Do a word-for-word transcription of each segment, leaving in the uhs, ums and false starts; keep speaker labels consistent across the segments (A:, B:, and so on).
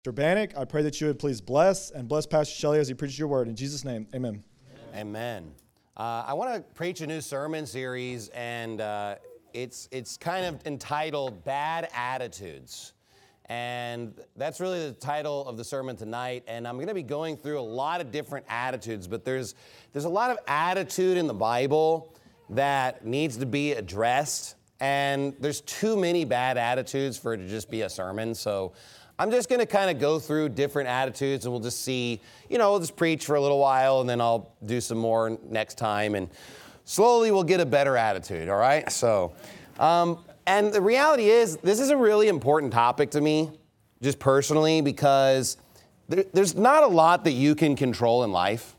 A: Mister Bannock, I pray that you would please bless and bless Pastor Shelley as he preaches your word. In Jesus' name, amen.
B: Amen. Uh, I want to preach a new sermon series, and uh, it's it's kind of entitled Bad Attitudes. And that's really the title of the sermon tonight. And I'm going to be going through a lot of different attitudes, but there's there's a lot of attitude in the Bible that needs to be addressed. And there's too many bad attitudes for it to just be a sermon. So I'm just going to kind of go through different attitudes, and we'll just see, you know, we'll just preach for a little while, and then I'll do some more next time, and slowly we'll get a better attitude, all right? So, um, and the reality is, this is a really important topic to me, just personally, because there, there's not a lot that you can control in life,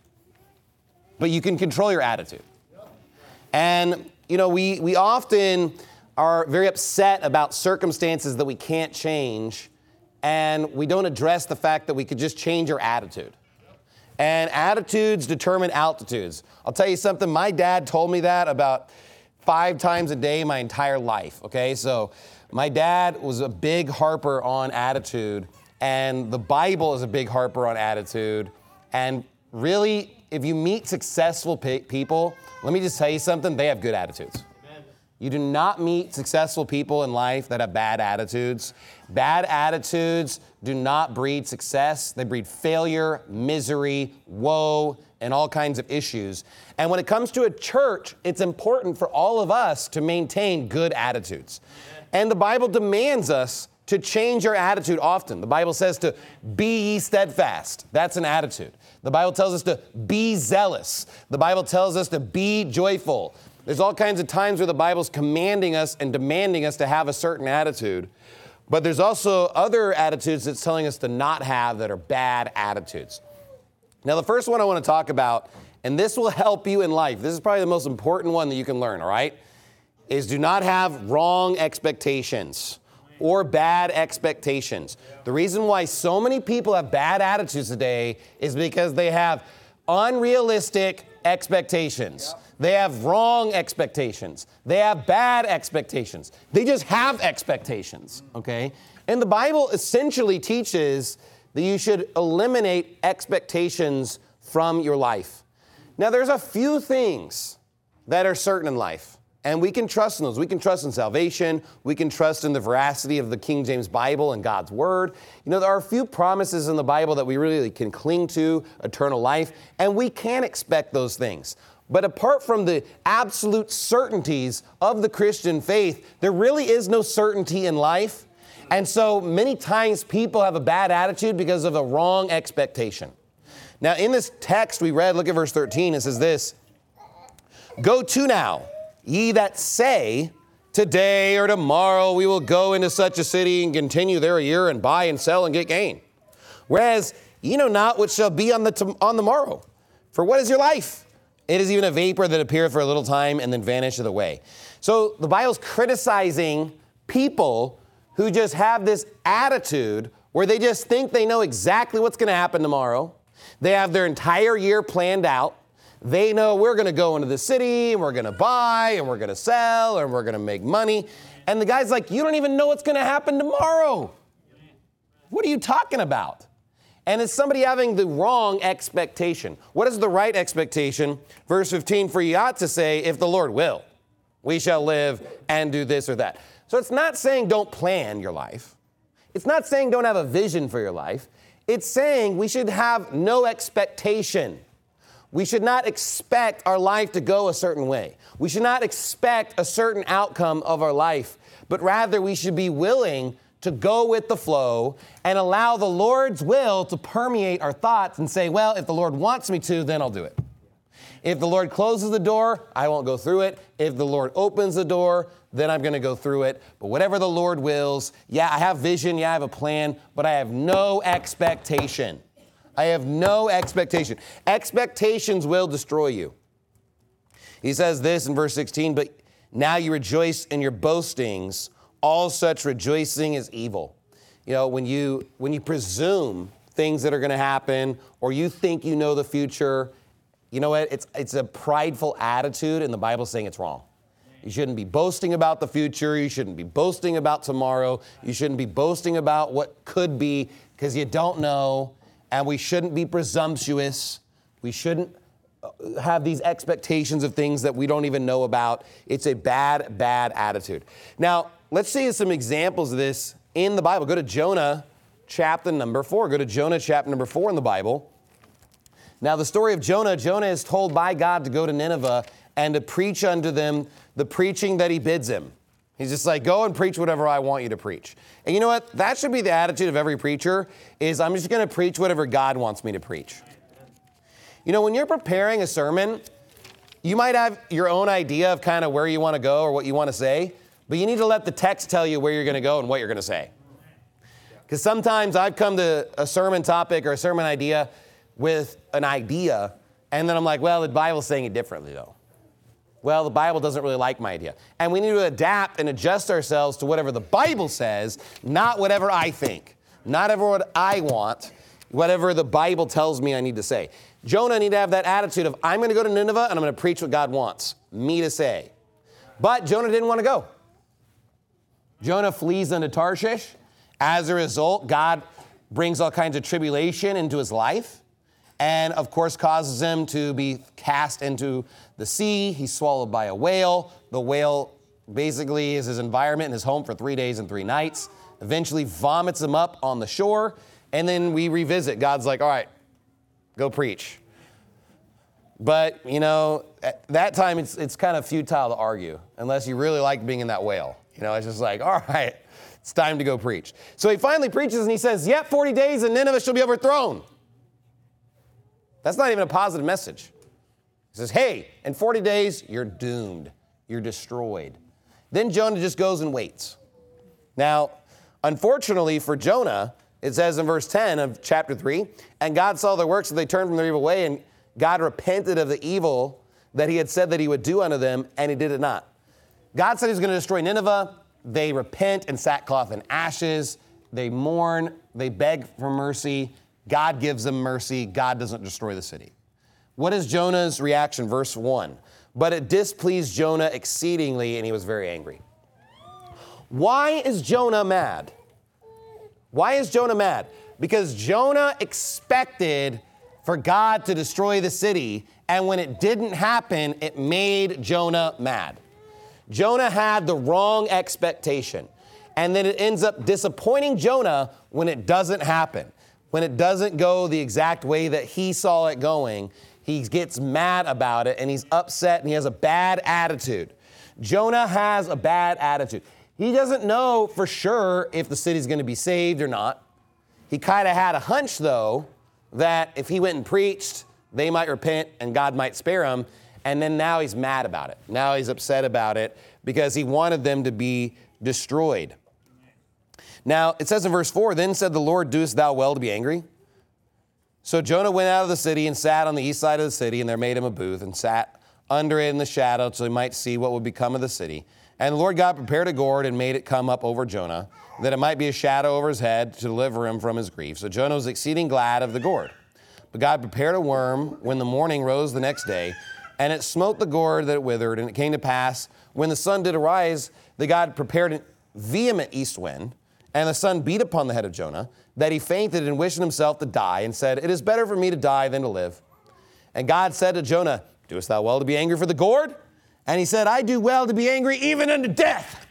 B: but you can control your attitude. And, you know, we, we often are very upset about circumstances that we can't change, and we don't address the fact that we could just change our attitude. And attitudes determine altitudes. I'll tell you something, my dad told me that about five times a day my entire life, okay? So my dad was a big harper on attitude, and the Bible is a big harper on attitude. And really, if you meet successful pe- people, let me just tell you something, they have good attitudes. You do not meet successful people in life that have bad attitudes. Bad attitudes do not breed success. They breed failure, misery, woe, and all kinds of issues. And when it comes to a church, it's important for all of us to maintain good attitudes. And the Bible demands us to change our attitude often. The Bible says to be ye steadfast. That's an attitude. The Bible tells us to be zealous. The Bible tells us to be joyful. There's all kinds of times where the Bible's commanding us and demanding us to have a certain attitude. But there's also other attitudes that's telling us to not have that are bad attitudes. Now, the first one I want to talk about, and this will help you in life. This is probably the most important one that you can learn, all right? Is do not have wrong expectations or bad expectations. The reason why so many people have bad attitudes today is because they have unrealistic expectations. They have wrong expectations. They have bad expectations. They just have expectations, okay? And the Bible essentially teaches that you should eliminate expectations from your life. Now, there's a few things that are certain in life, and we can trust in those. We can trust in salvation. We can trust in the veracity of the King James Bible and God's Word. You know, there are a few promises in the Bible that we really can cling to, eternal life, and we can expect those things. But apart from the absolute certainties of the Christian faith, there really is no certainty in life. And so many times people have a bad attitude because of a wrong expectation. Now, in this text we read, look at verse thirteen, it says this, "Go to now, ye that say, today or tomorrow we will go into such a city and continue there a year and buy and sell and get gain. Whereas ye know not what shall be on the, to- on the morrow. For what is your life? It is even a vapor that appeareth for a little time and then vanisheth away." So the Bible's criticizing people who just have this attitude where they just think they know exactly what's going to happen tomorrow. They have their entire year planned out. They know we're going to go into the city and we're going to buy and we're going to sell and we're going to make money. And the guy's like, you don't even know what's going to happen tomorrow. What are you talking about? And it's somebody having the wrong expectation. What is the right expectation? Verse fifteen, "For ye ought to say, if the Lord will, we shall live and do this or that." So it's not saying don't plan your life. It's not saying don't have a vision for your life. It's saying we should have no expectation. We should not expect our life to go a certain way. We should not expect a certain outcome of our life, but rather we should be willing to go with the flow and allow the Lord's will to permeate our thoughts and say, well, if the Lord wants me to, then I'll do it. If the Lord closes the door, I won't go through it. If the Lord opens the door, then I'm going to go through it. But whatever the Lord wills, yeah, I have vision, yeah, I have a plan, but I have no expectation. I have no expectation. Expectations will destroy you. He says this in verse sixteen, "But now you rejoice in your boastings. All such rejoicing is evil." You know, when you when you presume things that are going to happen, or you think you know the future, you know what? It's it's a prideful attitude, and the Bible's saying it's wrong. You shouldn't be boasting about the future. You shouldn't be boasting about tomorrow. You shouldn't be boasting about what could be, because you don't know, and we shouldn't be presumptuous. We shouldn't have these expectations of things that we don't even know about. It's a bad, bad attitude. Now, let's see some examples of this in the Bible. Go to Jonah chapter number four. Go to Jonah chapter number four in the Bible. Now, the story of Jonah, Jonah is told by God to go to Nineveh and to preach unto them the preaching that he bids him. He's just like, go and preach whatever I want you to preach. And you know what? That should be the attitude of every preacher, is I'm just going to preach whatever God wants me to preach. You know, when you're preparing a sermon, you might have your own idea of kind of where you want to go or what you want to say, but you need to let the text tell you where you're going to go and what you're going to say. Because sometimes I've come to a sermon topic or a sermon idea with an idea, and then I'm like, well, the Bible's saying it differently, though. Well, the Bible doesn't really like my idea. And we need to adapt and adjust ourselves to whatever the Bible says, not whatever I think, not ever what I want, whatever the Bible tells me I need to say. Jonah needed to have that attitude of, I'm going to go to Nineveh and I'm going to preach what God wants me to say. But Jonah didn't want to go. Jonah flees unto Tarshish. As a result, God brings all kinds of tribulation into his life, and of course causes him to be cast into the sea. He's swallowed by a whale. The whale basically is his environment and his home for three days and three nights. Eventually vomits him up on the shore, and then we revisit. God's like, all right, go preach. But, you know, at that time it's it's kind of futile to argue unless you really like being in that whale. You know, it's just like, all right, it's time to go preach. So he finally preaches and he says, yet forty days and Nineveh shall be overthrown. That's not even a positive message. He says, hey, in forty days, you're doomed. You're destroyed. Then Jonah just goes and waits. Now, unfortunately for Jonah, it says in verse ten of chapter three, and God saw their works, that they turned from their evil way, and God repented of the evil that he had said that he would do unto them, and he did it not. God said he was going to destroy Nineveh. They repent in sackcloth and ashes. They mourn. They beg for mercy. God gives them mercy. God doesn't destroy the city. What is Jonah's reaction? Verse one. But it displeased Jonah exceedingly, and he was very angry. Why is Jonah mad? Why is Jonah mad? Because Jonah expected for God to destroy the city, and when it didn't happen, it made Jonah mad. Jonah had the wrong expectation, and then it ends up disappointing Jonah when it doesn't happen. When it doesn't go the exact way that he saw it going, he gets mad about it, and he's upset, and he has a bad attitude. Jonah has a bad attitude. He doesn't know for sure if the city's going to be saved or not. He kind of had a hunch, though, that if he went and preached, they might repent and God might spare him. And then now he's mad about it. Now he's upset about it because he wanted them to be destroyed. Now, it says in verse four, then said the Lord, doest thou well to be angry? So Jonah went out of the city and sat on the east side of the city, and there made him a booth and sat under it in the shadow so he might see what would become of the city. And the Lord God prepared a gourd and made it come up over Jonah, that it might be a shadow over his head to deliver him from his grief. So Jonah was exceeding glad of the gourd. But God prepared a worm when the morning rose the next day, and it smote the gourd that it withered. And it came to pass, when the sun did arise, that God prepared a vehement east wind, and the sun beat upon the head of Jonah, that he fainted and wished himself to die, and said, it is better for me to die than to live. And God said to Jonah, doest thou well to be angry for the gourd? And he said, I do well to be angry even unto death.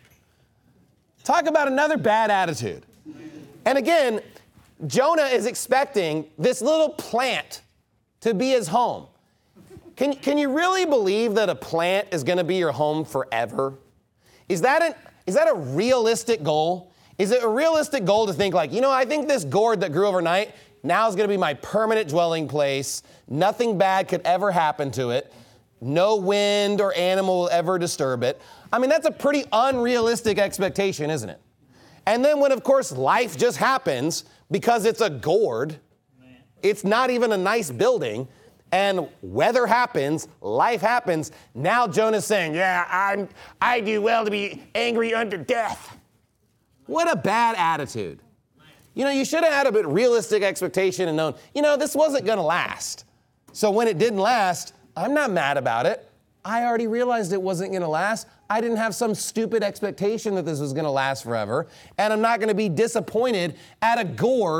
B: Talk about another bad attitude. And again, Jonah is expecting this little plant to be his home. Can, can you really believe that a plant is going to be your home forever? Is that, an, is that a realistic goal? Is it a realistic goal to think like, you know, I think this gourd that grew overnight now is going to be my permanent dwelling place. Nothing bad could ever happen to it. No wind or animal will ever disturb it. I mean, that's a pretty unrealistic expectation, isn't it? And then when, of course, life just happens because it's a gourd, it's not even a nice building, and weather happens, life happens, now Jonah's saying, yeah, I'm, I do well to be angry unto death. What a bad attitude. You know, you should have had a bit realistic expectation and known, you know, this wasn't going to last. So when it didn't last, I'm not mad about it. I already realized it wasn't going to last. I didn't have some stupid expectation that this was going to last forever. And I'm not going to be disappointed at a gourd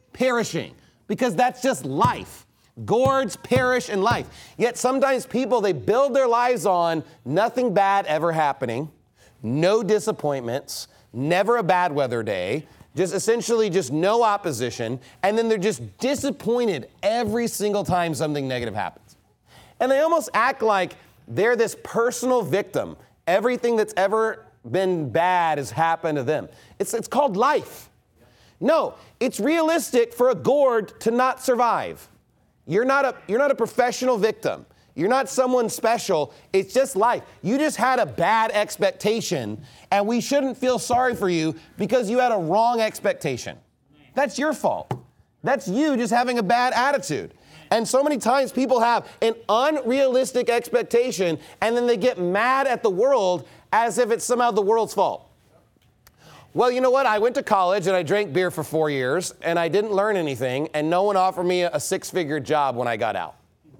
B: perishing, because that's just life. Gourds perish in life. Yet sometimes people, they build their lives on nothing bad ever happening, no disappointments, never a bad weather day, just essentially just no opposition, and then they're just disappointed every single time something negative happens. And they almost act like they're this personal victim. Everything that's ever been bad has happened to them. It's, it's called life. No, it's realistic for a gourd to not survive. You're not a, you're not a professional victim. You're not someone special. It's just life. You just had a bad expectation, and we shouldn't feel sorry for you because you had a wrong expectation. That's your fault. That's you just having a bad attitude. And so many times people have an unrealistic expectation, and then they get mad at the world as if it's somehow the world's fault. Well, you know what? I went to college and I drank beer for four years and I didn't learn anything, and no one offered me a six-figure job when I got out.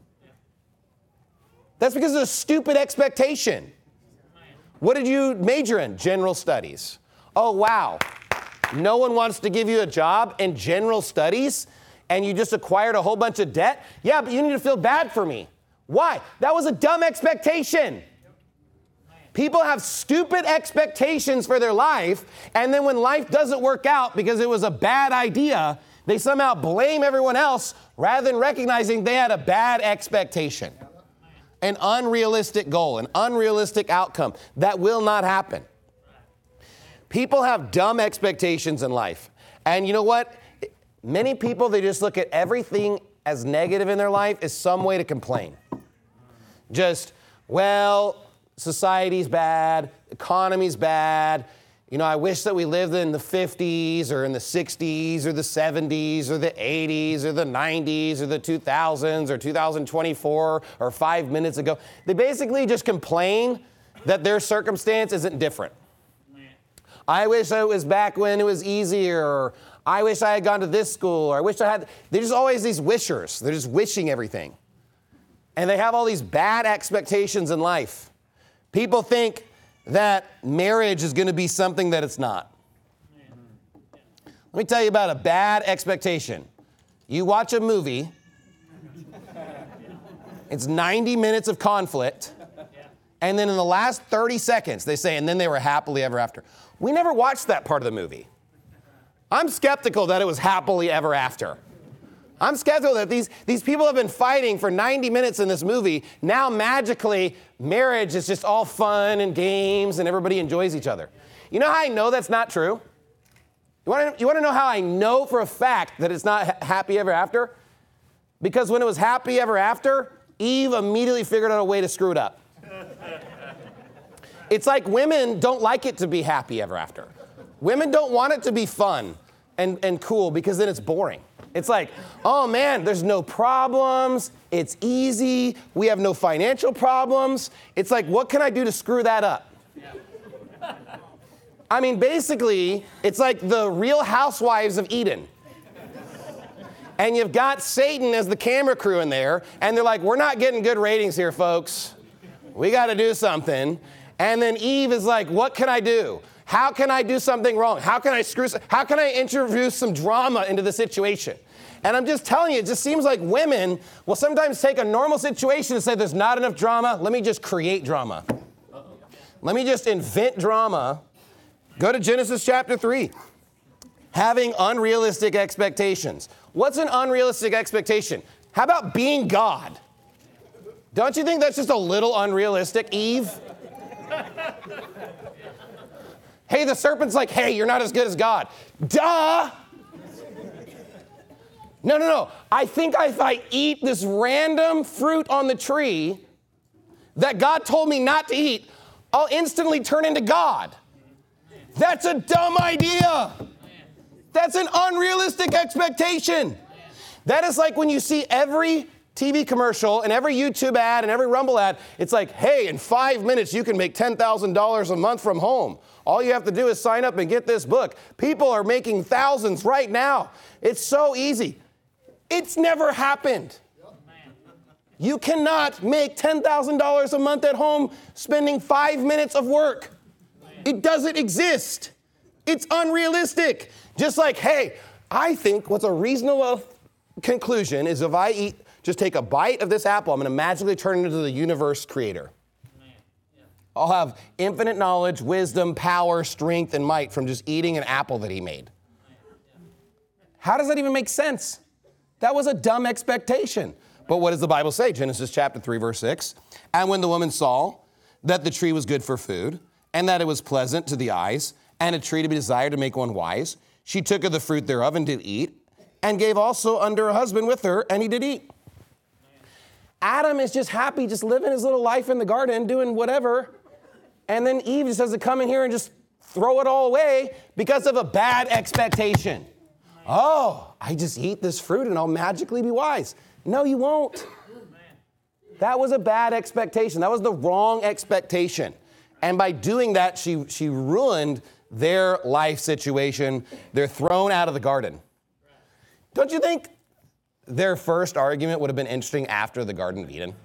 B: That's because of a stupid expectation. What did you major in? General studies. Oh, wow. No one wants to give you a job in general studies and you just acquired a whole bunch of debt? Yeah, but you need to feel bad for me. Why? That was a dumb expectation. People have stupid expectations for their life, and then when life doesn't work out because it was a bad idea, they somehow blame everyone else rather than recognizing they had a bad expectation, an unrealistic goal, an unrealistic outcome that will not happen. People have dumb expectations in life, and you know what? Many people, they just look at everything as negative in their life as some way to complain. Just, well, society's bad, economy's bad. You know, I wish that we lived in the fifties or in the sixties or the seventies or the eighties or the nineties or the two thousands or two thousand twenty-four or five minutes ago. They basically just complain that their circumstance isn't different. I wish it was back when it was easier, or I wish I had gone to this school, or I wish I had. They're just always these wishers. They're just wishing everything. And they have all these bad expectations in life. People think that marriage is going to be something that it's not. Let me tell you about a bad expectation. You watch a movie, it's ninety minutes of conflict, and then in the last thirty seconds, they say, and then they were happily ever after. We never watched that part of the movie. I'm skeptical that it was happily ever after. I'm skeptical that these, these people have been fighting for ninety minutes in this movie. Now, magically, marriage is just all fun and games and everybody enjoys each other. You know how I know that's not true? You want to you want to know how I know for a fact that it's not ha- happy ever after? Because when it was happy ever after, Eve immediately figured out a way to screw it up. It's like women don't like it to be happy ever after. Women don't want it to be fun and, and cool because then it's boring. It's like, oh man, there's no problems. It's easy. We have no financial problems. It's like, what can I do to screw that up? I mean, basically, it's like the Real Housewives of Eden. And you've got Satan as the camera crew in there, and they're like, we're not getting good ratings here, folks. We got to do something. And then Eve is like, what can I do? How can I do something wrong? How can I screw, how can I introduce some drama into the situation? And I'm just telling you, it just seems like women will sometimes take a normal situation and say, there's not enough drama. Let me just create drama. Let me just invent drama. Go to Genesis chapter three. Having unrealistic expectations. What's an unrealistic expectation? How about being God? Don't you think that's just a little unrealistic, Eve? Hey, the serpent's like, hey, you're not as good as God. Duh! No, no, no. I think if I eat this random fruit on the tree that God told me not to eat, I'll instantly turn into God. That's a dumb idea. That's an unrealistic expectation. That is like when you see every T V commercial and every YouTube ad and every Rumble ad, it's like, hey, in five minutes you can make ten thousand dollars a month from home. All you have to do is sign up and get this book. People are making thousands right now. It's so easy. It's never happened. You cannot make ten thousand dollars a month at home spending five minutes of work. It doesn't exist. It's unrealistic. Just like, hey, I think what's a reasonable conclusion is if I eat, just take a bite of this apple, I'm going to magically turn into the universe creator. I'll have infinite knowledge, wisdom, power, strength, and might from just eating an apple that he made. How does that even make sense? That was a dumb expectation. But what does the Bible say? Genesis chapter three, verse six. And when the woman saw that the tree was good for food, and that it was pleasant to the eyes, and a tree to be desired to make one wise, she took of the fruit thereof and did eat, and gave also unto her husband with her, and he did eat. Adam is just happy, just living his little life in the garden, doing whatever. And then Eve just has to come in here and just throw it all away because of a bad expectation. Oh, I just eat this fruit and I'll magically be wise. No, you won't. That was a bad expectation. That was the wrong expectation. And by doing that, she, she ruined their life situation. They're thrown out of the garden. Don't you think their first argument would have been interesting after the Garden of Eden?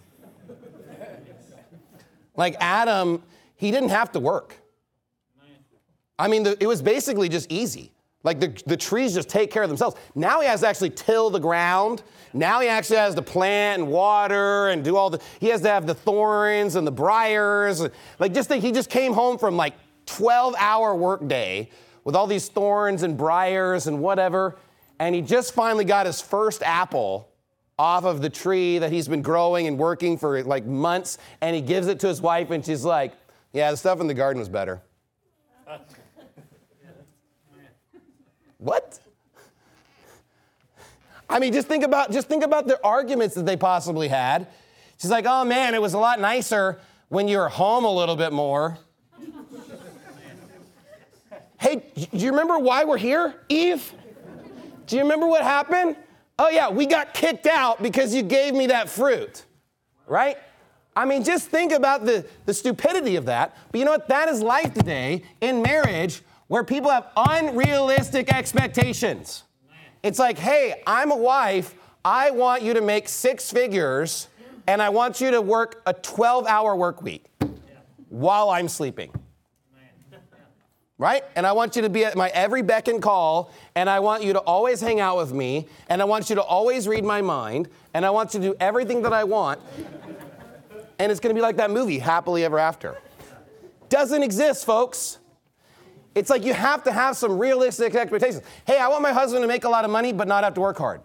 B: Like Adam, he didn't have to work. I mean, the, it was basically just easy. Like the, the trees just take care of themselves. Now he has to actually till the ground. Now he actually has to plant and water and do all the, he has to have the thorns and the briars. Like just think, he just came home from like twelve hour work day with all these thorns and briars and whatever. And he just finally got his first apple off of the tree that he's been growing and working for like months. And he gives it to his wife and she's like, yeah, the stuff in the garden was better. What? I mean, just think about just think about the arguments that they possibly had. She's like, oh man, it was a lot nicer when you were home a little bit more. Hey, do you remember why we're here, Eve? Do you remember what happened? Oh yeah, we got kicked out because you gave me that fruit, right? I mean, just think about the, the stupidity of that. But you know what? That is life today in marriage where people have unrealistic expectations. It's like, hey, I'm a wife. I want you to make six figures, and I want you to work a twelve hour work week while I'm sleeping. Right? And I want you to be at my every beck and call, and I want you to always hang out with me, and I want you to always read my mind, and I want you to do everything that I want. And it's going to be like that movie, Happily Ever After. Doesn't exist, folks. It's like you have to have some realistic expectations. Hey, I want my husband to make a lot of money, but not have to work hard.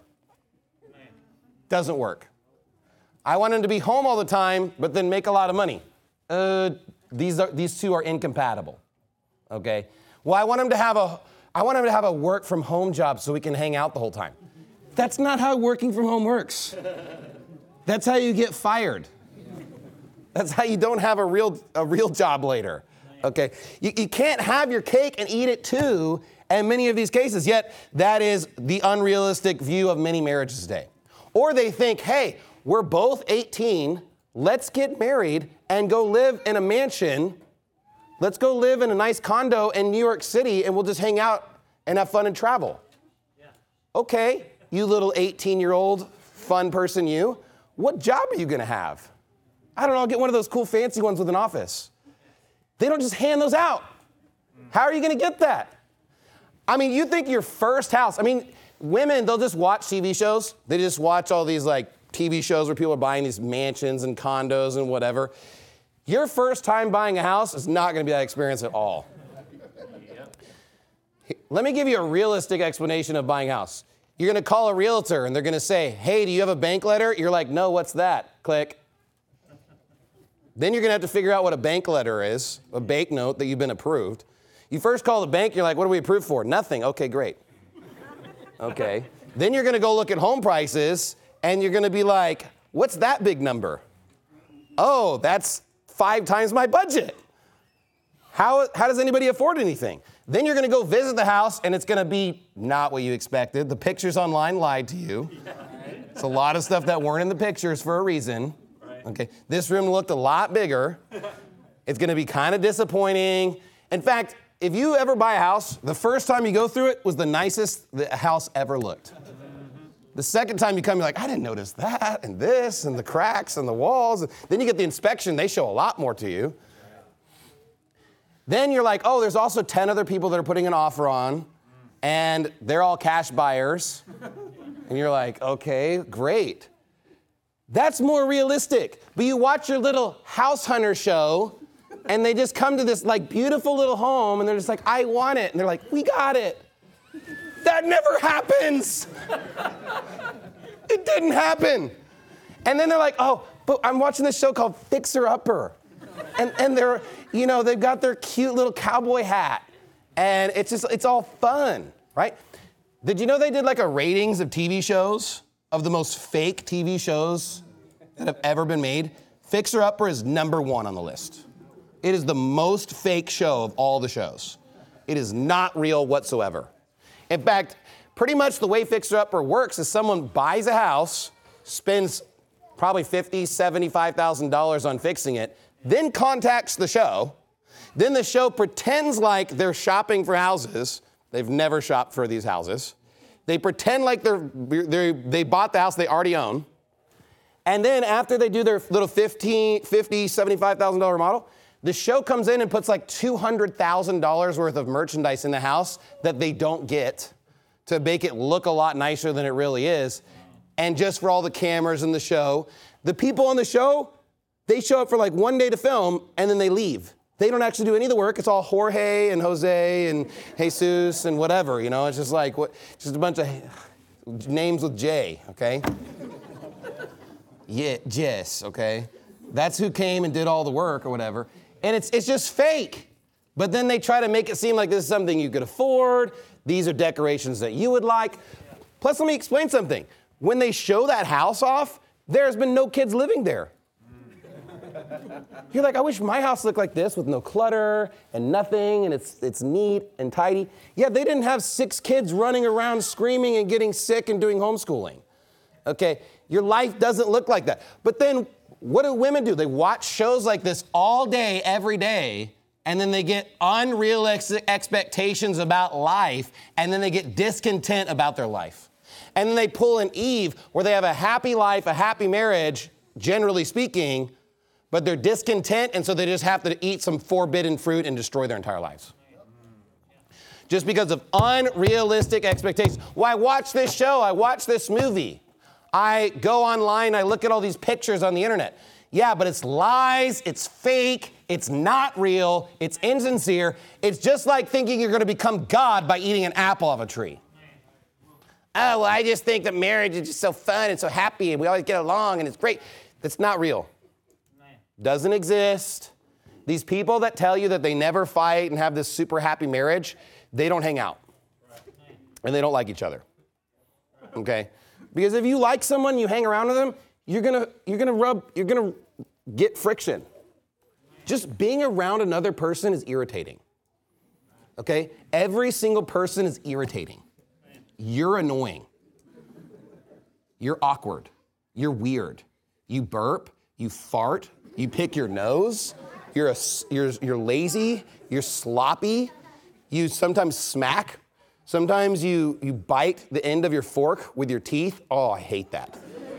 B: Doesn't work. I want him to be home all the time, but then make a lot of money. Uh, these are these two are incompatible. Okay. Well, I want him to have a I want him to have a work from home job so we can hang out the whole time. That's not how working from home works. That's how you get fired. That's how you don't have a real a real job later. Okay, you, you can't have your cake and eat it too in many of these cases, yet that is the unrealistic view of many marriages today. Or they think, hey, we're both eighteen, let's get married and go live in a mansion. Let's go live in a nice condo in New York City and we'll just hang out and have fun and travel. Yeah. Okay, you little eighteen-year-old fun person you, what job are you gonna have? I don't know, I'll get one of those cool fancy ones with an office. They don't just hand those out. How are you going to get that? I mean, you think your first house, I mean, women, they'll just watch T V shows. They just watch all these like T V shows where people are buying these mansions and condos and whatever. Your first time buying a house is not going to be that experience at all. Let me give you a realistic explanation of buying a house. You're going to call a realtor and they're going to say, hey, do you have a bank letter? You're like, no, what's that? Click. Then you're going to have to figure out what a bank letter is, a bank note that you've been approved. You first call the bank, you're like, what are we approved for? Nothing. Okay, great. Okay. Then you're going to go look at home prices, and you're going to be like, what's that big number? Oh, that's five times my budget. How, how does anybody afford anything? Then you're going to go visit the house, and it's going to be not what you expected. The pictures online lied to you. It's a lot of stuff that weren't in the pictures for a reason. Okay, this room looked a lot bigger. It's going to be kind of disappointing. In fact, if you ever buy a house, the first time you go through it was the nicest the house ever looked. The second time you come, you're like, I didn't notice that and this and the cracks and the walls. Then you get the inspection. They show a lot more to you. Then you're like, oh, there's also ten other people that are putting an offer on. and they're all cash buyers. And you're like, okay, great. That's more realistic. But you watch your little house hunter show, and they just come to this like beautiful little home, and they're just like, I want it. And they're like, we got it. That never happens. It didn't happen. And then they're like, oh, but I'm watching this show called Fixer Upper. And, and they're, you know, they've got their cute little cowboy hat. And it's just, it's all fun, right? Did you know they did like a ratings of T V shows, of the most fake T V shows that have ever been made? Fixer Upper is number one on the list. It is the most fake show of all the shows. It is not real whatsoever. In fact, pretty much the way Fixer Upper works is someone buys a house, spends probably fifty thousand dollars, seventy-five thousand dollars on fixing it, then contacts the show. Then the show pretends like they're shopping for houses. They've never shopped for these houses. They pretend like they're, they're, they bought the house they already own. And then after they do their little fifteen, fifty, seventy-five thousand dollars model, the show comes in and puts like two hundred thousand dollars worth of merchandise in the house that they don't get to make it look a lot nicer than it really is. And just for all the cameras in the show, the people on the show, they show up for like one day to film and then they leave. They don't actually do any of the work. It's all Jorge and Jose and Jesus and whatever, you know. It's just like, what, just a bunch of names with J, okay? Yeah, Jess, okay? That's who came and did all the work or whatever. And it's it's just fake. But then they try to make it seem like this is something you could afford. These are decorations that you would like. Plus, let me explain something. When they show that house off, there's been no kids living there. You're like, I wish my house looked like this with no clutter and nothing, and it's it's neat and tidy. Yeah, they didn't have six kids running around screaming and getting sick and doing homeschooling. Okay, your life doesn't look like that. But then what do women do? They watch shows like this all day, every day, and then they get unrealistic expectations about life, and then they get discontent about their life. And then they pull an Eve where they have a happy life, a happy marriage, generally speaking, but they're discontent, and so they just have to eat some forbidden fruit and destroy their entire lives. Just because of unrealistic expectations. Well, I watch this show, I watch this movie. I go online, I look at all these pictures on the internet. Yeah, but it's lies, it's fake, it's not real, it's insincere. It's just like thinking you're gonna become God by eating an apple off a tree. Oh, well, I just think that marriage is just so fun and so happy and we always get along and it's great. That's not real. Doesn't exist. These people that tell you that they never fight and have this super happy marriage, they don't hang out. And they don't like each other. Okay? Because if you like someone, you hang around with them, you're gonna you're gonna rub, you're gonna get friction. Just being around another person is irritating. Okay? Every single person is irritating. You're annoying. You're awkward. You're weird. You burp, you fart, you pick your nose, you're, a, you're, you're lazy, you're sloppy, you sometimes smack, sometimes you, you bite the end of your fork with your teeth. Oh, I hate that.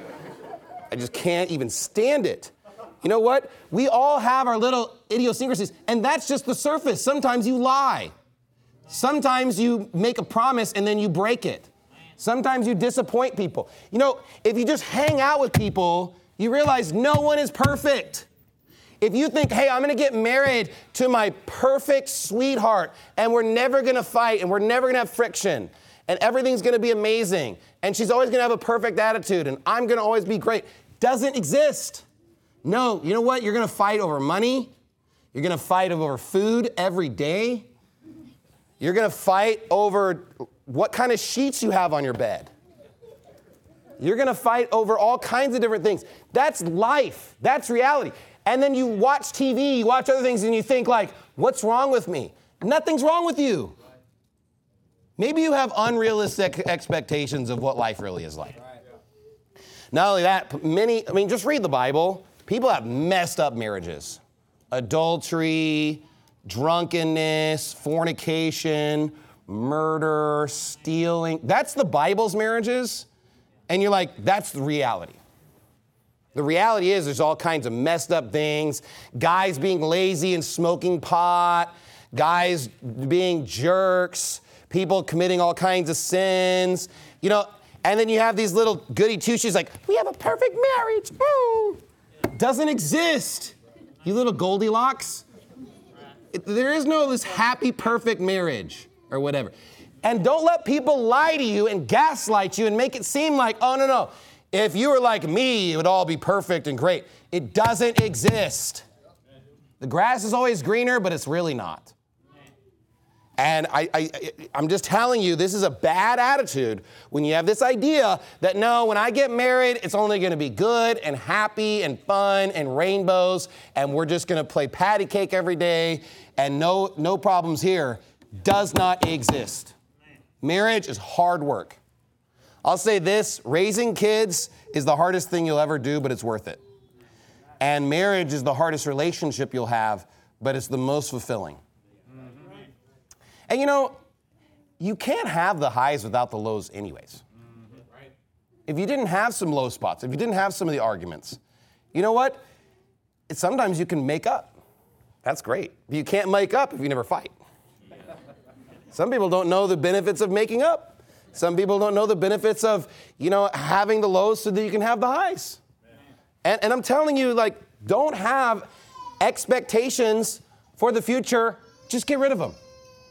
B: I just can't even stand it. You know what? We all have our little idiosyncrasies, and that's just the surface. Sometimes you lie. Sometimes you make a promise and then you break it. Sometimes you disappoint people. You know, if you just hang out with people, you realize no one is perfect. If you think, hey, I'm gonna get married to my perfect sweetheart and we're never gonna fight and we're never gonna have friction and everything's gonna be amazing and she's always gonna have a perfect attitude and I'm gonna always be great, doesn't exist. No, you know what? You're gonna fight over money. You're gonna fight over food every day. You're gonna fight over what kind of sheets you have on your bed. You're gonna fight over all kinds of different things. That's life, that's reality. And then you watch T V, you watch other things and you think like, what's wrong with me? Nothing's wrong with you. Maybe you have unrealistic expectations of what life really is like. Not only that, many, I mean, just read the Bible. People have messed up marriages. Adultery, drunkenness, fornication, murder, stealing. That's the Bible's marriages. And you're like, that's the reality. The reality is there's all kinds of messed up things. Guys being lazy and smoking pot. Guys being jerks. people committing all kinds of sins, you know, and then you have these little goody two-shoes like, we have a perfect marriage. Woo. Doesn't exist. You little Goldilocks. It, there is no this happy, perfect marriage or whatever. And don't let people lie to you and gaslight you and make it seem like, oh, no, no. If you were like me, it would all be perfect and great. It doesn't exist. The grass is always greener, but it's really not. And I, I, I'm just telling you, this is a bad attitude when you have this idea that, no, when I get married, it's only going to be good and happy and fun and rainbows, and we're just going to play patty cake every day, and no, no problems here. Does not exist. Marriage is hard work. I'll say this, raising kids is the hardest thing you'll ever do, but it's worth it. And marriage is the hardest relationship you'll have, but it's the most fulfilling. And you know, you can't have the highs without the lows anyways. If you didn't have some low spots, if you didn't have some of the arguments, you know what? It's sometimes you can make up. That's great. But you can't make up if you never fight. Some people don't know the benefits of making up. Some people don't know the benefits of, you know, having the lows so that you can have the highs. And, and I'm telling you, like, don't have expectations for the future. Just get rid of them.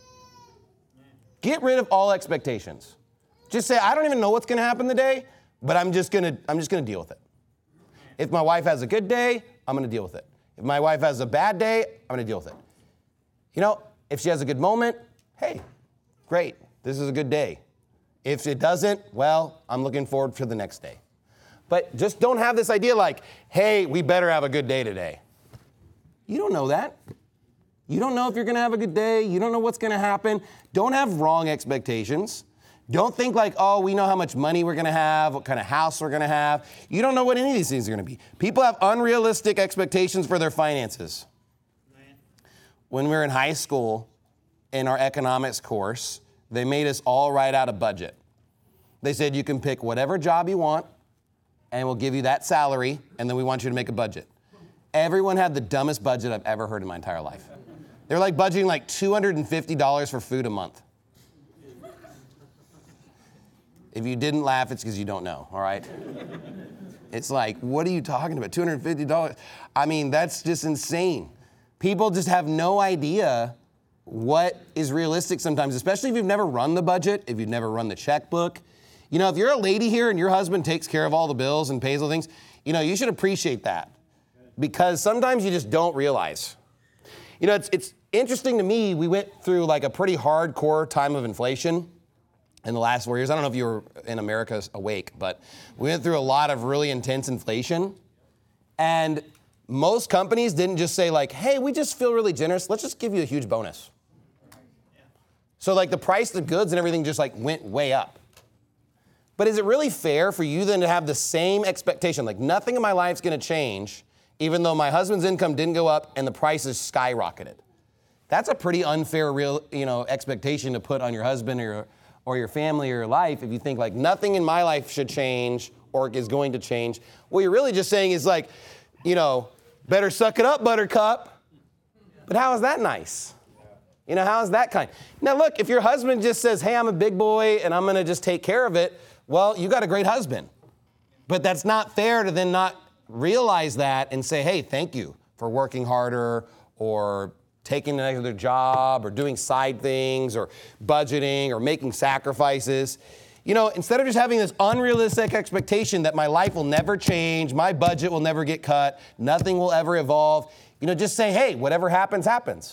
B: Get rid of all expectations. Just say, I don't even know what's going to happen today, but I'm just going to I'm just going to deal with it. If my wife has a good day, I'm going to deal with it. If my wife has a bad day, I'm going to deal with it. You know, if she has a good moment, hey, great. This is a good day. If it doesn't, well, I'm looking forward to the next day. But just don't have this idea like, hey, we better have a good day today. You don't know that. You don't know if you're going to have a good day. You don't know what's going to happen. Don't have wrong expectations. Don't think like, oh, we know how much money we're going to have, what kind of house we're going to have. You don't know what any of these things are going to be. People have unrealistic expectations for their finances. When we were in high school, in our economics course, they made us all write out a budget. They said you can pick whatever job you want, and we'll give you that salary, and then we want you to make a budget. Everyone had the dumbest budget I've ever heard in my entire life. They're like budgeting like two hundred fifty dollars for food a month. If you didn't laugh, it's because you don't know, all right? It's like, what are you talking about? two hundred fifty dollars? I mean, that's just insane. People just have no idea what is realistic sometimes, especially if you've never run the budget, if you've never run the checkbook. You know, if you're a lady here and your husband takes care of all the bills and pays all things, you know, you should appreciate that because sometimes you just don't realize. You know, it's it's interesting to me, we went through like a pretty hardcore time of inflation in the last four years. I don't know if you were in America awake, but we went through a lot of really intense inflation. And most companies didn't just say like, hey, we just feel really generous. Let's just give you a huge bonus. So like the price of goods and everything just like went way up. But is it really fair for you then to have the same expectation? Like nothing in my life's going to change, even though my husband's income didn't go up and the prices skyrocketed. That's a pretty unfair, real, you know, expectation to put on your husband or your, or your family or your life if you think like nothing in my life should change or is going to change. What you're really just saying is like, you know, better suck it up, buttercup. But how is that nice? You know, how is that kind? Now look, if your husband just says, hey, I'm a big boy and I'm going to just take care of it, well, you got a great husband. But that's not fair to then not realize that and say, hey, thank you for working harder or taking another job or doing side things or budgeting or making sacrifices. You know, instead of just having this unrealistic expectation that my life will never change, my budget will never get cut, nothing will ever evolve, you know, just say, hey, whatever happens, happens.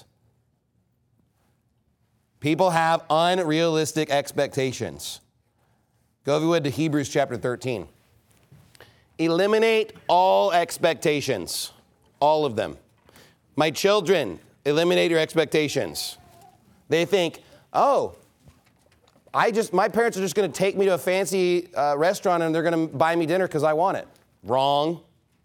B: People have unrealistic expectations. Go, if you would, to Hebrews chapter thirteen. Eliminate all expectations, all of them. My children, eliminate your expectations. They think, oh, I just, my parents are just going to take me to a fancy uh, restaurant and they're going to buy me dinner because I want it. Wrong.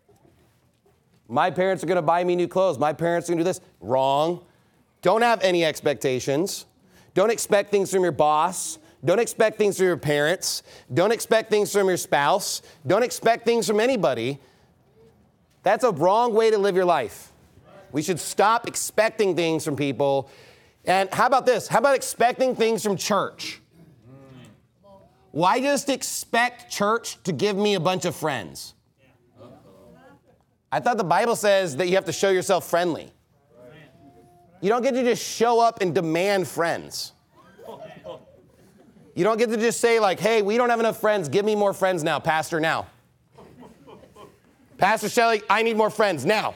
B: My parents are going to buy me new clothes. My parents are going to do this. Wrong. Don't have any expectations. Don't expect things from your boss. Don't expect things from your parents. Don't expect things from your spouse. Don't expect things from anybody. That's a wrong way to live your life. We should stop expecting things from people. And how about this? How about expecting things from church? Why just expect church to give me a bunch of friends? I thought the Bible says that you have to show yourself friendly. You don't get to just show up and demand friends. You don't get to just say like, hey, we don't have enough friends. Give me more friends now, Pastor, now. Pastor Shelley, I need more friends now.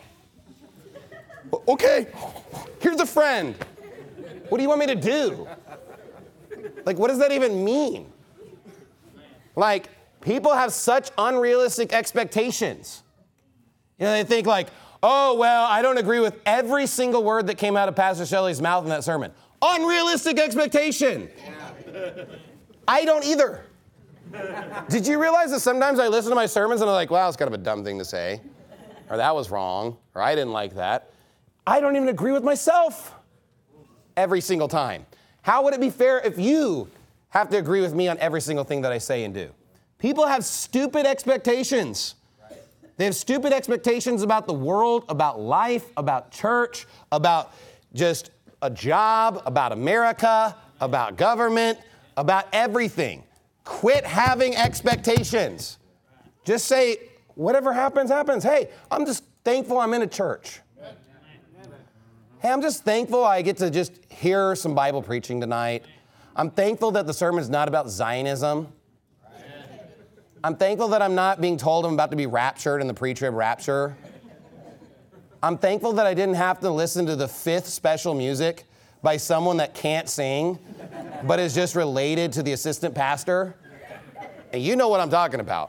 B: Okay, here's a friend. What do you want me to do? Like, what does that even mean? Like, people have such unrealistic expectations. You know, they think like, oh, well, I don't agree with every single word that came out of Pastor Shelley's mouth in that sermon. Unrealistic expectation. I don't either. Did you realize that sometimes I listen to my sermons and I'm like, wow, it's kind of a dumb thing to say, or that was wrong, or I didn't like that. I don't even agree with myself every single time. How would it be fair if you have to agree with me on every single thing that I say and do? People have stupid expectations. They have stupid expectations about the world, about life, about church, about just a job, about America, about government, about everything. Quit having expectations. Just say, whatever happens, happens. Hey, I'm just thankful I'm in a church. Hey, I'm just thankful I get to just hear some Bible preaching tonight. I'm thankful that the sermon's not about Zionism. I'm thankful that I'm not being told I'm about to be raptured in the pre-trib rapture. I'm thankful that I didn't have to listen to the fifth special music by someone that can't sing, but is just related to the assistant pastor. And you know what I'm talking about.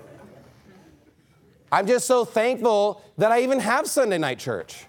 B: I'm just so thankful that I even have Sunday night church.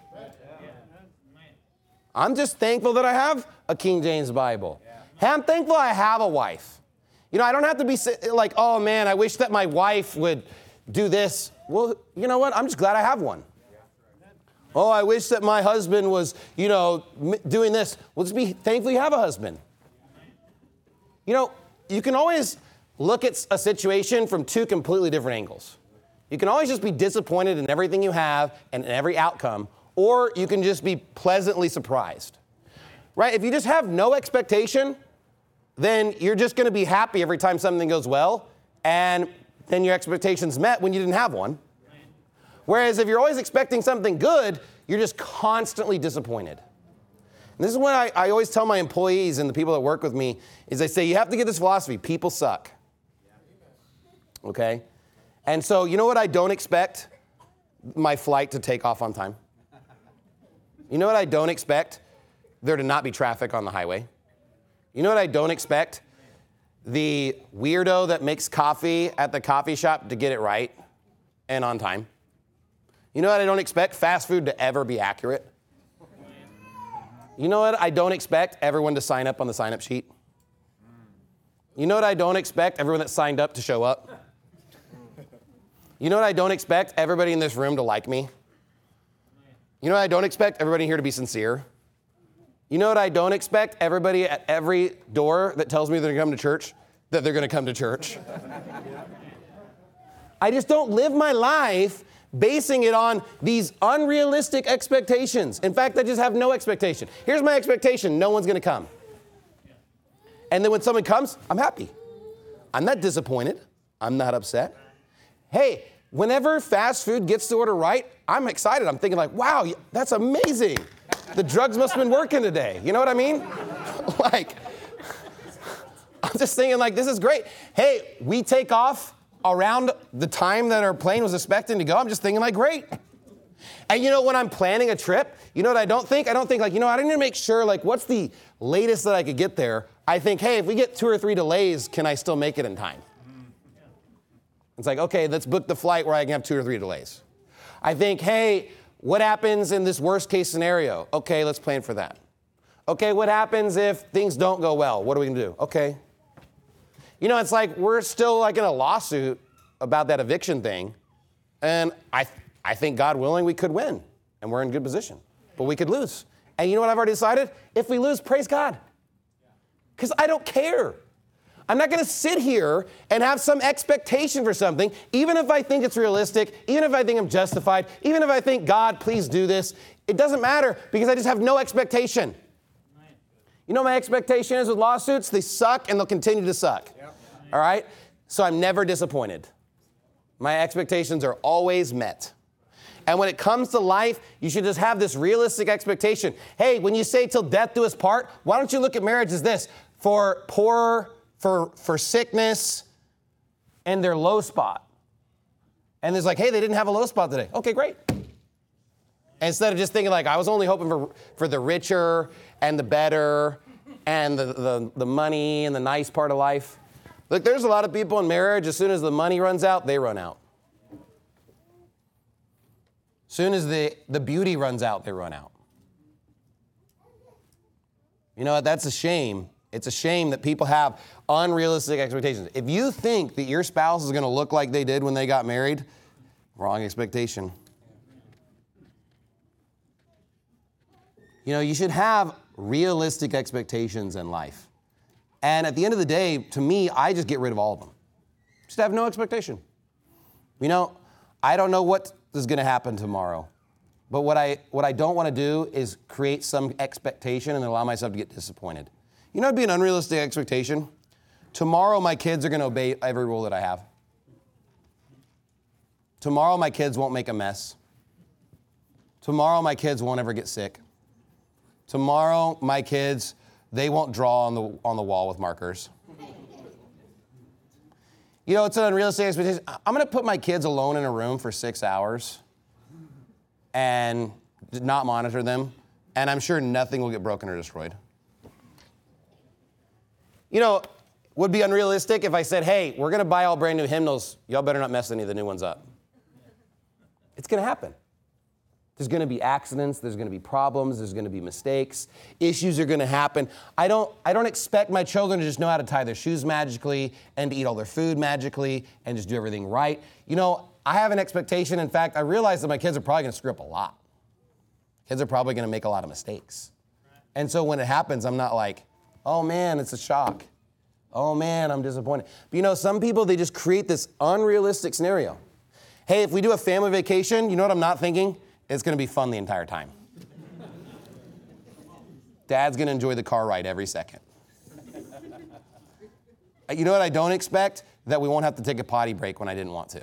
B: I'm just thankful that I have a King James Bible. Hey, I'm thankful I have a wife. You know, I don't have to be like, oh man, I wish that my wife would do this. Well, you know what? I'm just glad I have one. Oh, I wish that my husband was, you know, doing this. Well, just be thankful you have a husband. You know, you can always look at a situation from two completely different angles. You can always just be disappointed in everything you have and in every outcome, or you can just be pleasantly surprised, right? If you just have no expectation, then you're just going to be happy every time something goes well, and then your expectations met when you didn't have one. Whereas if you're always expecting something good, you're just constantly disappointed. And this is what I, I always tell my employees and the people that work with me, is I say, you have to get this philosophy, people suck. Okay? And so, you know what I don't expect? My flight to take off on time. You know what I don't expect? There to not be traffic on the highway. You know what I don't expect? The weirdo that makes coffee at the coffee shop to get it right and on time. You know what I don't expect? Fast food to ever be accurate. You know what I don't expect? Everyone to sign up on the sign-up sheet. You know what I don't expect? Everyone that signed up to show up. You know what I don't expect? Everybody in this room to like me. You know what I don't expect? Everybody here to be sincere. You know what I don't expect? Everybody at every door that tells me they're going to come to church, that they're going to come to church. I just don't live my life basing it on these unrealistic expectations. In fact, I just have no expectation. Here's my expectation. No one's going to come. And then when someone comes, I'm happy. I'm not disappointed. I'm not upset. Hey, whenever fast food gets the order right, I'm excited. I'm thinking like, wow, that's amazing. The drugs must have been working today. You know what I mean? Like, I'm just thinking like, this is great. Hey, we take off around the time that our plane was expecting to go. I'm just thinking like, great. And you know, when I'm planning a trip, you know what I don't think? I don't think like, you know, I need to make sure like, what's the latest that I could get there? I think, hey, if we get two or three delays, can I still make it in time? It's like, okay, let's book the flight where I can have two or three delays. I think, hey, what happens in this worst case scenario? Okay, let's plan for that. Okay, what happens if things don't go well? What are we gonna do? Okay. You know, it's like we're still like in a lawsuit about that eviction thing. And I, I think God willing, we could win. And we're in good position. But we could lose. And you know what I've already decided? If we lose, praise God. Because I don't care. I'm not going to sit here and have some expectation for something, even if I think it's realistic, even if I think I'm justified, even if I think, God, please do this. It doesn't matter because I just have no expectation. You know what my expectation is with lawsuits? They suck and they'll continue to suck. Yep. All right? So I'm never disappointed. My expectations are always met. And when it comes to life, you should just have this realistic expectation. Hey, when you say till death do us part, why don't you look at marriage as this? For poor, for, for sickness, and their low spot. And there's like, hey, they didn't have a low spot today. Okay, great. Instead of just thinking like, I was only hoping for, for the richer and the better and the, the, the money and the nice part of life. Look, there's a lot of people in marriage, as soon as the money runs out, they run out. As soon as the, the beauty runs out, they run out. You know what? That's a shame. It's a shame that people have unrealistic expectations. If you think that your spouse is going to look like they did when they got married, wrong expectation. You know, you should have realistic expectations in life. And at the end of the day, to me, I just get rid of all of them. Just have no expectation. You know, I don't know what is going to happen tomorrow. But what I what I don't want to do is create some expectation and allow myself to get disappointed. You know, it'd be an unrealistic expectation. Tomorrow, my kids are going to obey every rule that I have. Tomorrow, my kids won't make a mess. Tomorrow, my kids won't ever get sick. Tomorrow, my kids, they won't draw on the on the wall with markers. You know, it's an unrealistic expectation. I'm going to put my kids alone in a room for six hours and not monitor them, and I'm sure nothing will get broken or destroyed. You know, would be unrealistic if I said, hey, we're going to buy all brand new hymnals. Y'all better not mess any of the new ones up. It's going to happen. There's going to be accidents, there's going to be problems, there's going to be mistakes, issues are going to happen. I don't, I don't expect my children to just know how to tie their shoes magically and to eat all their food magically and just do everything right. You know, I have an expectation. In fact, I realize that my kids are probably going to screw up a lot. Kids are probably going to make a lot of mistakes. And so when it happens, I'm not like, oh man, it's a shock. Oh man, I'm disappointed. But you know, some people, they just create this unrealistic scenario. Hey, if we do a family vacation, you know what I'm not thinking? It's going to be fun the entire time. Dad's going to enjoy the car ride every second. You know what I don't expect? That we won't have to take a potty break when I didn't want to.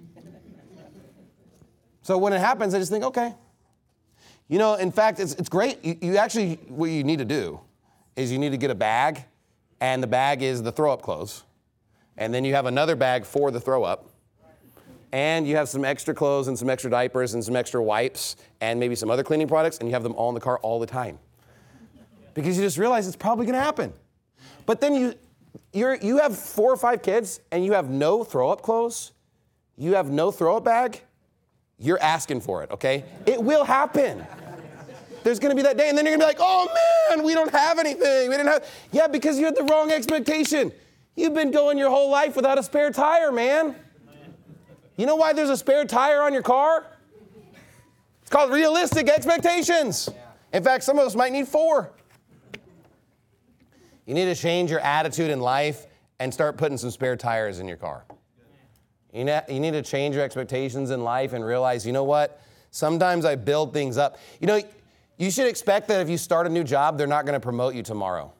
B: So when it happens, I just think, okay. You know, in fact, it's, it's great. You, you actually, what you need to do is you need to get a bag, and the bag is the throw-up clothes. And then you have another bag for the throw-up. And you have some extra clothes and some extra diapers and some extra wipes and maybe some other cleaning products, and you have them all in the car all the time. Because you just realize it's probably going to happen. But then you you're, you have four or five kids, and you have no throw-up clothes, you have no throw-up bag, you're asking for it, okay? It will happen. There's going to be that day, and then you're going to be like, oh, man, we don't have anything. We didn't have... Yeah, because you had the wrong expectation. You've been going your whole life without a spare tire, man. You know why there's a spare tire on your car? It's called realistic expectations. In fact, some of us might need four. You need to change your attitude in life and start putting some spare tires in your car. You need to change your expectations in life and realize, you know what? Sometimes I build things up. You know, you should expect that if you start a new job, they're not going to promote you tomorrow.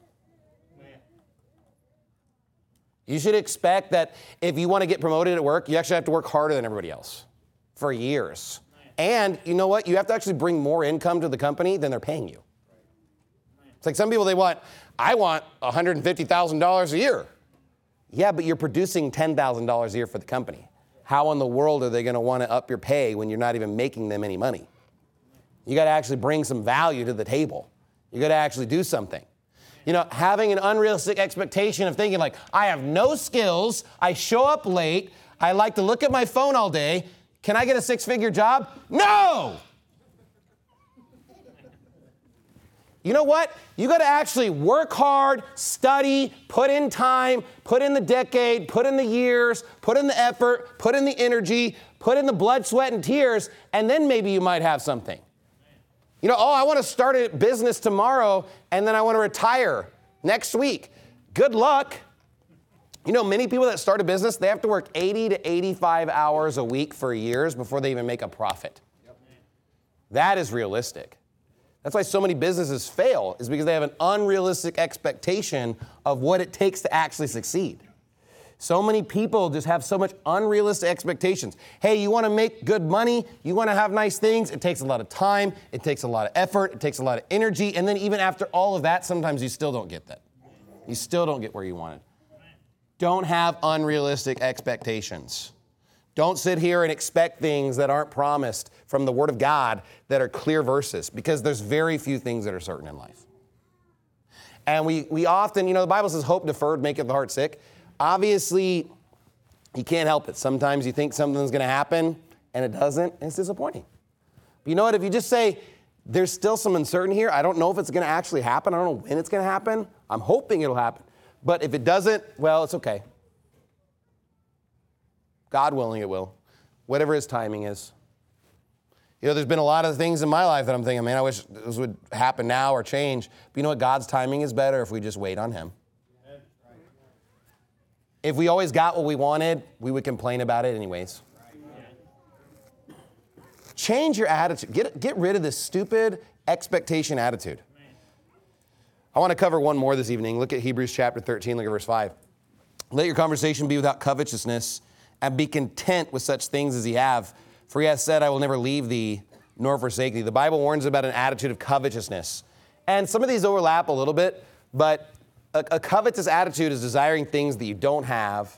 B: You should expect that if you want to get promoted at work, you actually have to work harder than everybody else for years. And you know what? You have to actually bring more income to the company than they're paying you. It's like some people, they want, I want one hundred fifty thousand dollars a year. Yeah, but you're producing ten thousand dollars a year for the company. How in the world are they going to want to up your pay when you're not even making them any money? You got to actually bring some value to the table. You got to actually do something. You know, having an unrealistic expectation of thinking like, I have no skills, I show up late, I like to look at my phone all day, can I get a six-figure job? No! You know what? You got to actually work hard, study, put in time, put in the decade, put in the years, put in the effort, put in the energy, put in the blood, sweat, and tears, and then maybe you might have something. You know, oh, I want to start a business tomorrow, and then I want to retire next week. Good luck. You know, many people that start a business, they have to work eighty to eighty-five hours a week for years before they even make a profit. That is realistic. That's why so many businesses fail, is because they have an unrealistic expectation of what it takes to actually succeed. So many people just have so much unrealistic expectations. Hey, you want to make good money? You want to have nice things? It takes a lot of time. It takes a lot of effort. It takes a lot of energy. And then even after all of that, sometimes you still don't get that. You still don't get where you wanted. Don't have unrealistic expectations. Don't sit here and expect things that aren't promised from the Word of God that are clear verses, because there's very few things that are certain in life. And we, we often, you know, the Bible says hope deferred maketh the heart sick. Obviously, you can't help it. Sometimes you think something's going to happen, and it doesn't, and it's disappointing. But you know what? If you just say, there's still some uncertainty here. I don't know if it's going to actually happen. I don't know when it's going to happen. I'm hoping it'll happen. But if it doesn't, well, it's okay. God willing, it will. Whatever His timing is. You know, there's been a lot of things in my life that I'm thinking, man, I wish this would happen now or change. But you know what? God's timing is better if we just wait on Him. If we always got what we wanted, we would complain about it anyways. Change your attitude. Get, get rid of this stupid expectation attitude. I want to cover one more this evening. Look at Hebrews chapter thirteen, look at verse five. Let your conversation be without covetousness, and be content with such things as ye have. For He has said, I will never leave thee nor forsake thee. The Bible warns about an attitude of covetousness. And some of these overlap a little bit, but a, a covetous attitude is desiring things that you don't have.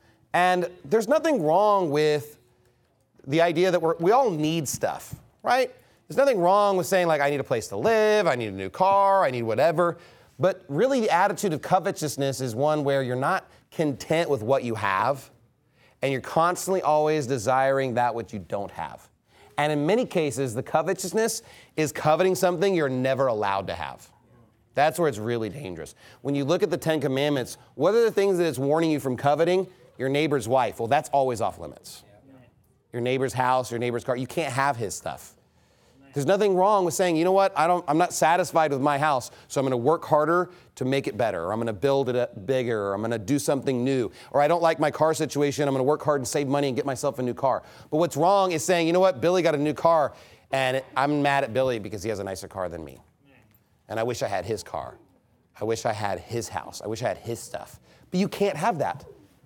B: And there's nothing wrong with the idea that we're, we all need stuff, right? There's nothing wrong with saying, like, I need a place to live, I need a new car, I need whatever. But really, the attitude of covetousness is one where you're not content with what you have, and you're constantly always desiring that which you don't have. And in many cases, the covetousness is coveting something you're never allowed to have. That's where it's really dangerous. When you look at the Ten Commandments, what are the things that it's warning you from coveting? Your neighbor's wife. Well, that's always off limits. Your neighbor's house, your neighbor's car. You can't have his stuff. There's nothing wrong with saying, you know what, I don't, I'm not satisfied with my house, so I'm going to work harder to make it better, or I'm going to build it bigger, or I'm going to do something new, or I don't like my car situation, I'm going to work hard and save money and get myself a new car. But what's wrong is saying, you know what, Billy got a new car, and I'm mad at Billy because he has a nicer car than me. And I wish I had his car. I wish I had his house. I wish I had his stuff. But you can't have that.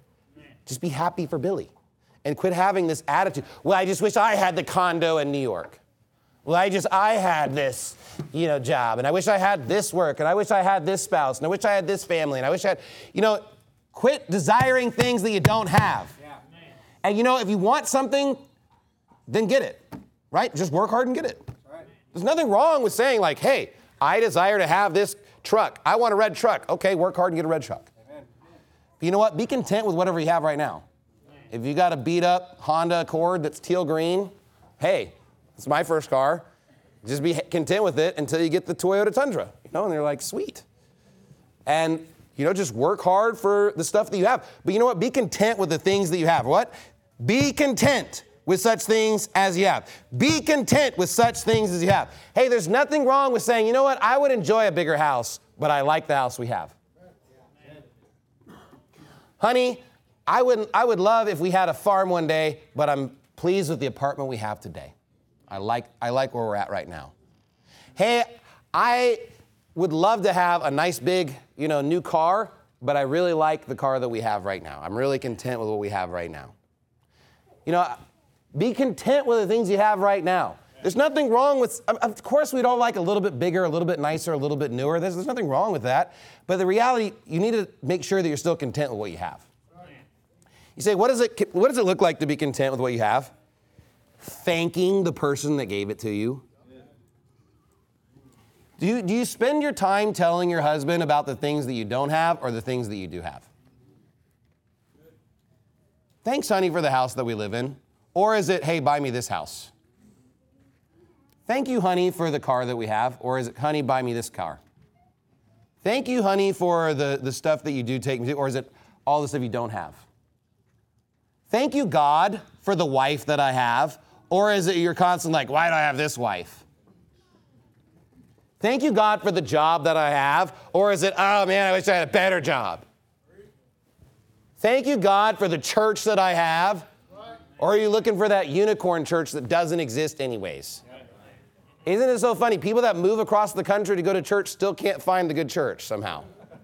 B: Just be happy for Billy. And quit having this attitude. Well, I just wish I had the condo in New York. Well, I just, I had this, you know, job, and I wish I had this work, and I wish I had this spouse, and I wish I had this family, and I wish I had, you know, quit desiring things that you don't have. Yeah. And you know, if you want something, then get it, right? Just work hard and get it. Right. There's nothing wrong with saying like, hey, I desire to have this truck. I want a red truck. Okay, work hard and get a red truck. Amen. But you know what? Be content with whatever you have right now. If you got a beat up Honda Accord that's teal green, hey, it's my first car. Just be content with it until you get the Toyota Tundra, you know, and they're like, sweet. And, you know, just work hard for the stuff that you have. But you know what? Be content with the things that you have. What? Be content with such things as you have. Be content with such things as you have. Hey, there's nothing wrong with saying, you know what? I would enjoy a bigger house, but I like the house we have. Honey, I would, I would love if we had a farm one day, but I'm pleased with the apartment we have today. I like, I like where we're at right now. Hey, I would love to have a nice big, you know, new car, but I really like the car that we have right now. I'm really content with what we have right now. You know, be content with the things you have right now. There's nothing wrong with, of course we'd all like a little bit bigger, a little bit nicer, a little bit newer. There's, there's nothing wrong with that. But the reality, you need to make sure that you're still content with what you have. You say, what does it, what does it look like to be content with what you have? Thanking the person that gave it to you. Do you, do you spend your time telling your husband about the things that you don't have or the things that you do have? Thanks, honey, for the house that we live in. Or is it, hey, buy me this house? Thank you, honey, for the car that we have. Or is it, honey, buy me this car? Thank you, honey, for the, the stuff that you do take me to. Or is it all the stuff you don't have? Thank you, God, for the wife that I have. Or is it you're constantly like, why do I have this wife? Thank you, God, for the job that I have. Or is it, oh, man, I wish I had a better job? Thank you, God, for the church that I have. Or are you looking for that unicorn church that doesn't exist anyways? Isn't it so funny? People that move across the country to go to church still can't find the good church somehow.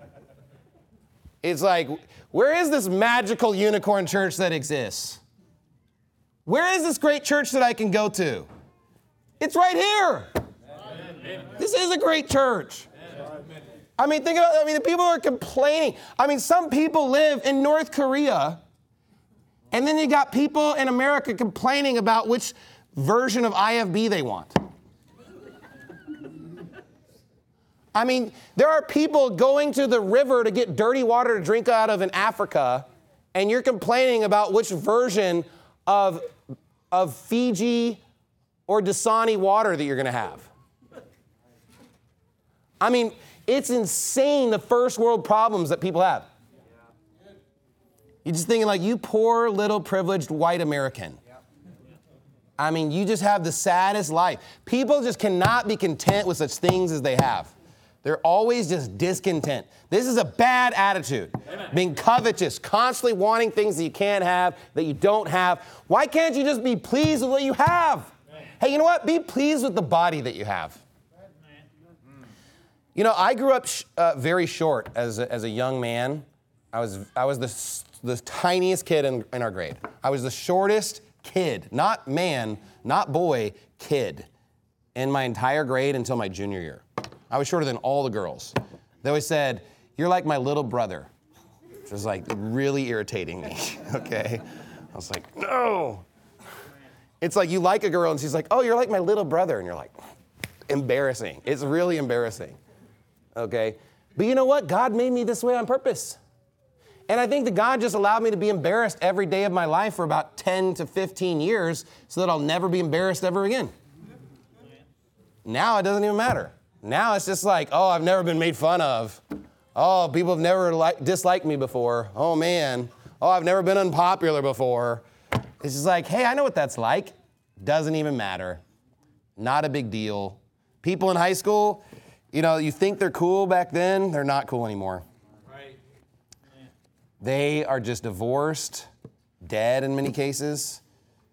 B: It's like, where is this magical unicorn church that exists? Where is this great church that I can go to? It's right here. Amen. This is a great church. Amen. I mean, think about, I mean, the people are complaining. I mean, some people live in North Korea, and then you got people in America complaining about which version of I F B they want. I mean, there are people going to the river to get dirty water to drink out of in Africa, and you're complaining about which version of, of Fiji or Dasani water that you're going to have. I mean, it's insane the first world problems that people have. You're just thinking like, you poor little privileged white American. I mean, you just have the saddest life. People just cannot be content with such things as they have. They're always just discontent. This is a bad attitude. Amen. Being covetous, constantly wanting things that you can't have, that you don't have. Why can't you just be pleased with what you have? Amen. Hey, you know what? Be pleased with the body that you have. Amen. You know, I grew up sh- uh, very short as a, as a young man. I was I was the, the tiniest kid in, in our grade. I was the shortest kid, not man, not boy, kid, in my entire grade until my junior year. I was shorter than all the girls. They always said, "You're like my little brother," which was like really irritating me, okay? I was like, no. It's like you like a girl and she's like, "Oh, you're like my little brother." And you're like, embarrassing. It's really embarrassing, okay? But you know what? God made me this way on purpose. And I think that God just allowed me to be embarrassed every day of my life for about ten to fifteen years so that I'll never be embarrassed ever again. Now it doesn't even matter. Now it's just like, oh, I've never been made fun of. Oh, people have never li- disliked me before. Oh, man. Oh, I've never been unpopular before. It's just like, hey, I know what that's like. Doesn't even matter. Not a big deal. People in high school, you know, you think they're cool back then. They're not cool anymore. Right. They are just divorced, dead in many cases,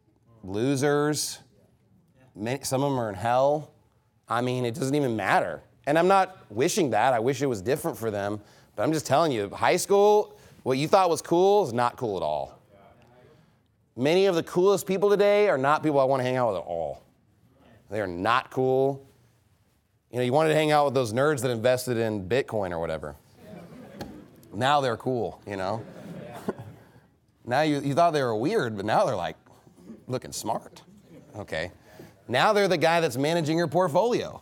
B: losers. Many, some of them are in hell. I mean, it doesn't even matter. And I'm not wishing that. I wish it was different for them. But I'm just telling you, high school, what you thought was cool is not cool at all. Many of the coolest people today are not people I want to hang out with at all. They are not cool. You know, you wanted to hang out with those nerds that invested in Bitcoin or whatever. Now they're cool, you know. Now you, you thought they were weird, but now they're like looking smart. Okay. Now they're the guy that's managing your portfolio.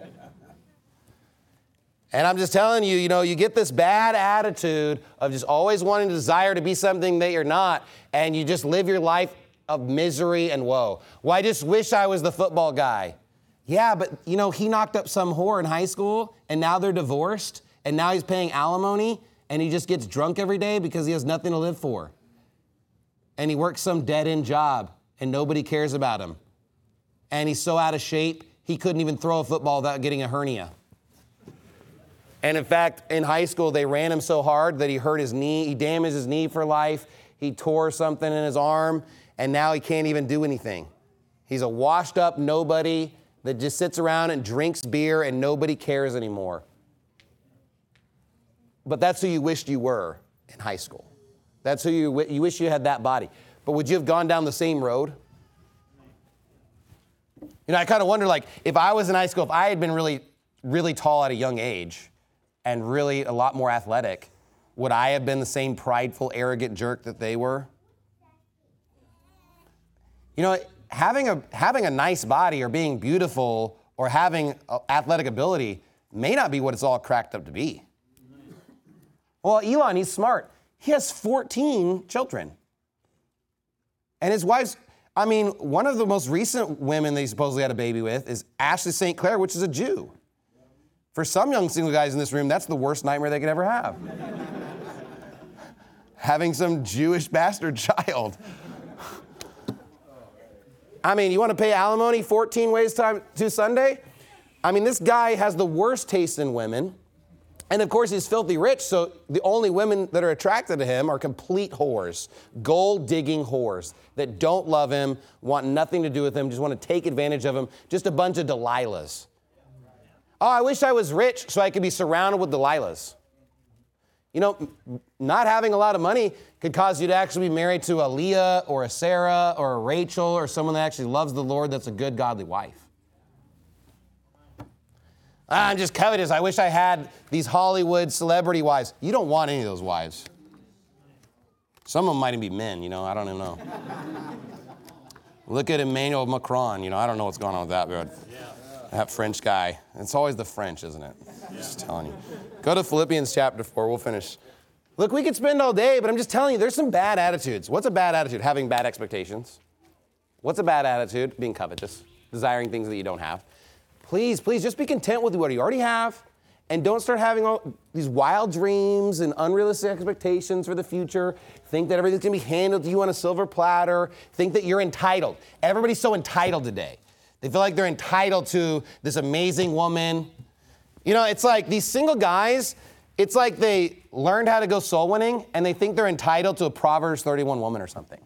B: And I'm just telling you, you know, you get this bad attitude of just always wanting to desire to be something that you're not, and you just live your life of misery and woe. Well, I just wish I was the football guy. Yeah, but, you know, he knocked up some whore in high school, and now they're divorced, and now he's paying alimony, and he just gets drunk every day because he has nothing to live for. And he works some dead-end job, and nobody cares about him. And he's so out of shape, he couldn't even throw a football without getting a hernia. And in fact, in high school, they ran him so hard that he hurt his knee. He damaged his knee for life. He tore something in his arm, and now he can't even do anything. He's a washed up nobody that just sits around and drinks beer and nobody cares anymore. But that's who you wished you were in high school. That's who you, you wish you had that body. But would you have gone down the same road? You know, I kind of wonder, like, if I was in high school, if I had been really, really tall at a young age and really a lot more athletic, would I have been the same prideful, arrogant jerk that they were? You know, having a, having a nice body or being beautiful or having athletic ability may not be what it's all cracked up to be. Well, Elon, he's smart. He has fourteen children. And his wife's, I mean, one of the most recent women that he supposedly had a baby with is Ashley Saint Clair, which is a Jew. For some young single guys in this room, that's the worst nightmare they could ever have. Having some Jewish bastard child. I mean, you want to pay alimony fourteen ways time to Sunday? I mean, this guy has the worst taste in women. And of course, he's filthy rich, so the only women that are attracted to him are complete whores, gold-digging whores that don't love him, want nothing to do with him, just want to take advantage of him, just a bunch of Delilahs. Oh, I wish I was rich so I could be surrounded with Delilahs. You know, not having a lot of money could cause you to actually be married to a Leah or a Sarah or a Rachel or someone that actually loves the Lord that's a good, godly wife. I'm just covetous. I wish I had these Hollywood celebrity wives. You don't want any of those wives. Some of them might even be men, you know, I don't even know. Look at Emmanuel Macron, you know, I don't know what's going on with that, but that French guy. It's always the French, isn't it? Just telling you. Go to Philippians chapter four, we'll finish. Look, we could spend all day, but I'm just telling you, there's some bad attitudes. What's a bad attitude? Having bad expectations. What's a bad attitude? Being covetous, desiring things that you don't have. Please, please, just be content with what you already have, and don't start having all these wild dreams and unrealistic expectations for the future. Think that everything's gonna be handled to you on a silver platter. Think that you're entitled. Everybody's so entitled today. They feel like they're entitled to this amazing woman. You know, it's like these single guys, it's like they learned how to go soul winning, and they think they're entitled to a Proverbs thirty-one woman or something.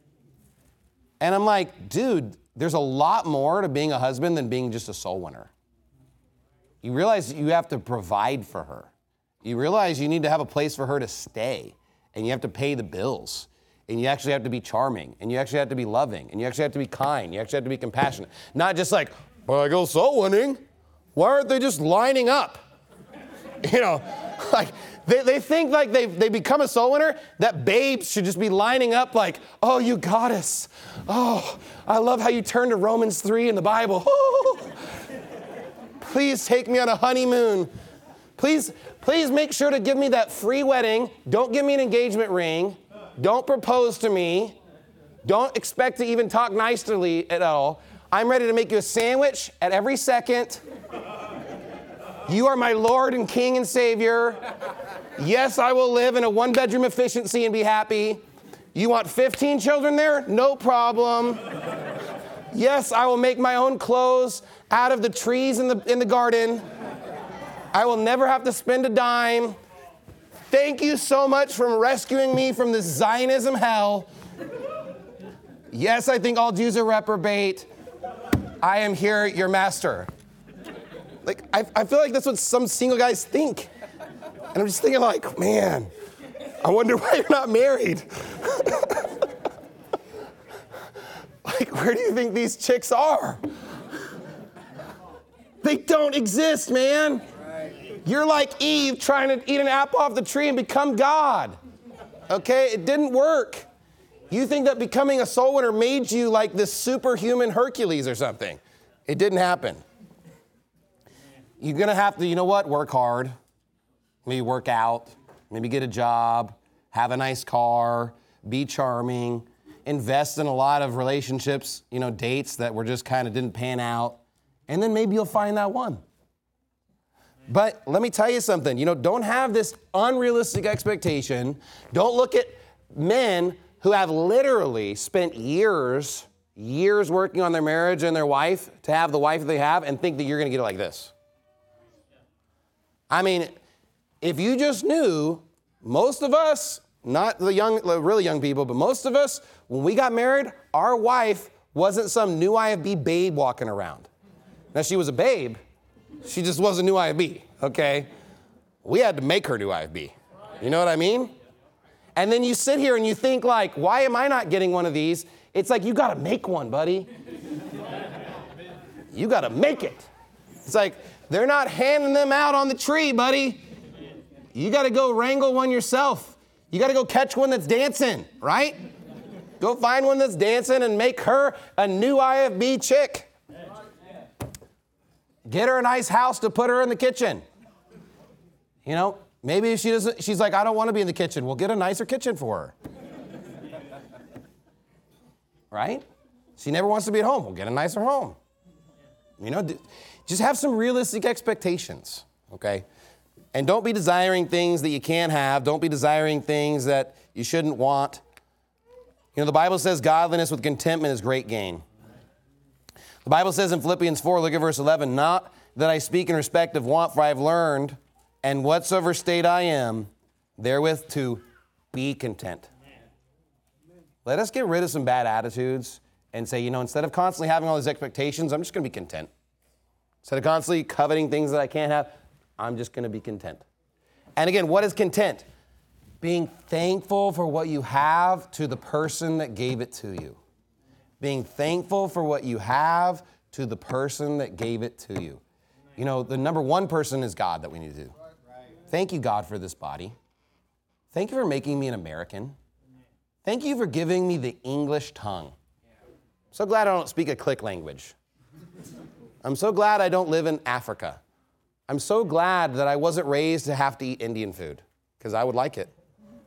B: And I'm like, dude, there's a lot more to being a husband than being just a soul winner. You realize you have to provide for her. You realize you need to have a place for her to stay, and you have to pay the bills, and you actually have to be charming, and you actually have to be loving, and you actually have to be kind, you actually have to be compassionate. Not just like, well, I go soul winning. Why aren't they just lining up? You know, like, They, they think like they they become a soul winner, that babes should just be lining up like, oh, you goddess. Oh, I love how you turn to Romans three in the Bible. Oh, please take me on a honeymoon. Please, please make sure to give me that free wedding. Don't give me an engagement ring. Don't propose to me. Don't expect to even talk nicely at all. I'm ready to make you a sandwich at every second. You are my Lord and King and Savior. Yes, I will live in a one-bedroom efficiency and be happy. You want fifteen children there? No problem. Yes, I will make my own clothes out of the trees in the, in the garden. I will never have to spend a dime. Thank you so much for rescuing me from this Zionism hell. Yes, I think all Jews are reprobate. I am here, your master. Like, I, I feel like that's what some single guys think. And I'm just thinking like, man, I wonder why you're not married. Like, where do you think these chicks are? They don't exist, man. You're like Eve trying to eat an apple off the tree and become God. Okay, it didn't work. You think that becoming a soul winner made you like this superhuman Hercules or something. It didn't happen. You're gonna have to, you know what, work hard. Maybe work out, maybe get a job, have a nice car, be charming, invest in a lot of relationships, you know, dates that were just kind of didn't pan out, and then maybe you'll find that one. But let me tell you something, you know, don't have this unrealistic expectation. Don't look at men who have literally spent years, years working on their marriage and their wife to have the wife that they have and think that you're gonna get it like this. I mean, if you just knew, most of us, not the young, the really young people, but most of us, when we got married, our wife wasn't some new I F B babe walking around. Now, she was a babe. She just wasn't new I F B, okay? We had to make her new I F B. You know what I mean? And then you sit here and you think like, why am I not getting one of these? It's like, you gotta make one, buddy. You gotta make it. It's like, they're not handing them out on the tree, buddy. You got to go wrangle one yourself. You got to go catch one that's dancing, right? Go find one that's dancing and make her a new I F B chick. Get her a nice house to put her in the kitchen. You know, maybe she doesn't, she's like, I don't want to be in the kitchen. Well, get a nicer kitchen for her. Right? She never wants to be at home. Well, get a nicer home. You know, just have some realistic expectations, okay? And don't be desiring things that you can't have. Don't be desiring things that you shouldn't want. You know, the Bible says godliness with contentment is great gain. The Bible says in Philippians four, look at verse eleven, not that I speak in respect of want, for I have learned and whatsoever state I am, therewith to be content. Let us get rid of some bad attitudes and say, you know, instead of constantly having all these expectations, I'm just going to be content. Instead of constantly coveting things that I can't have, I'm just going to be content. And again, what is content? Being thankful for what you have to the person that gave it to you. Being thankful for what you have to the person that gave it to you. You know, the number one person is God that we need to do. Thank you, God, for this body. Thank you for making me an American. Thank you for giving me the English tongue. So glad I don't speak a click language. I'm so glad I don't live in Africa. I'm so glad that I wasn't raised to have to eat Indian food, because I would like it.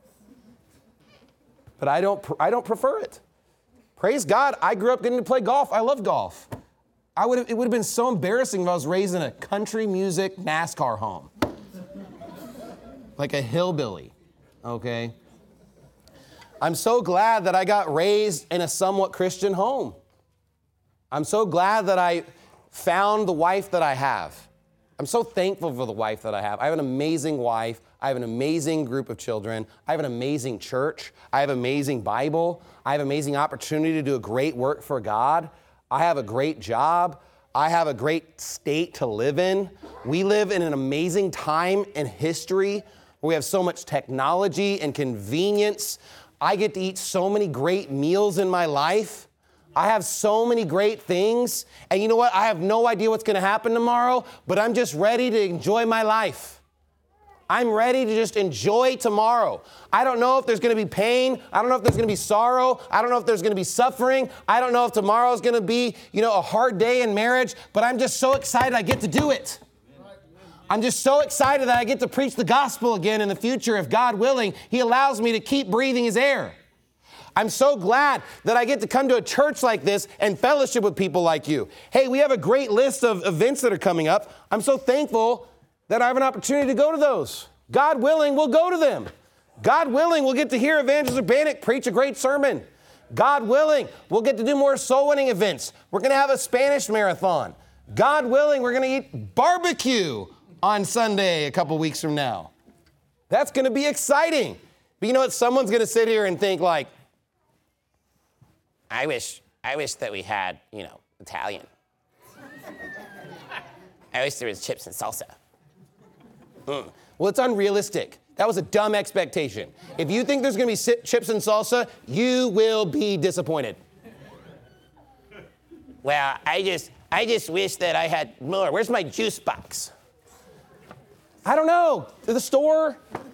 B: But I don't, I don't prefer it. Praise God, I grew up getting to play golf. I love golf. I would have, it would have been so embarrassing if I was raised in a country music NASCAR home. Like a hillbilly, okay? I'm so glad that I got raised in a somewhat Christian home. I'm so glad that I found the wife that I have. I'm so thankful for the wife that I have. I have an amazing wife. I have an amazing group of children. I have an amazing church. I have an amazing Bible. I have amazing opportunity to do a great work for God. I have a great job. I have a great state to live in. We live in an amazing time in history where we have so much technology and convenience. I get to eat so many great meals in my life. I have so many great things. And you know what? I have no idea what's going to happen tomorrow, but I'm just ready to enjoy my life. I'm ready to just enjoy tomorrow. I don't know if there's going to be pain. I don't know if there's going to be sorrow. I don't know if there's going to be suffering. I don't know if tomorrow's going to be, you know, a hard day in marriage, but I'm just so excited I get to do it. I'm just so excited that I get to preach the gospel again in the future. If God willing, He allows me to keep breathing His air. I'm so glad that I get to come to a church like this and fellowship with people like you. Hey, we have a great list of events that are coming up. I'm so thankful that I have an opportunity to go to those. God willing, we'll go to them. God willing, we'll get to hear Evangelist Urbanik preach a great sermon. God willing, we'll get to do more soul winning events. We're going to have a Spanish marathon. God willing, we're going to eat barbecue on Sunday a couple weeks from now. That's going to be exciting. But you know what? Someone's going to sit here and think like, I wish, I wish that we had, you know, Italian. I wish there was chips and salsa. Mm. Well, it's unrealistic. That was a dumb expectation. If you think there's going to be si- chips and salsa, you will be disappointed. Well, I just, I just wish that I had more. Where's my juice box? I don't know. To the store?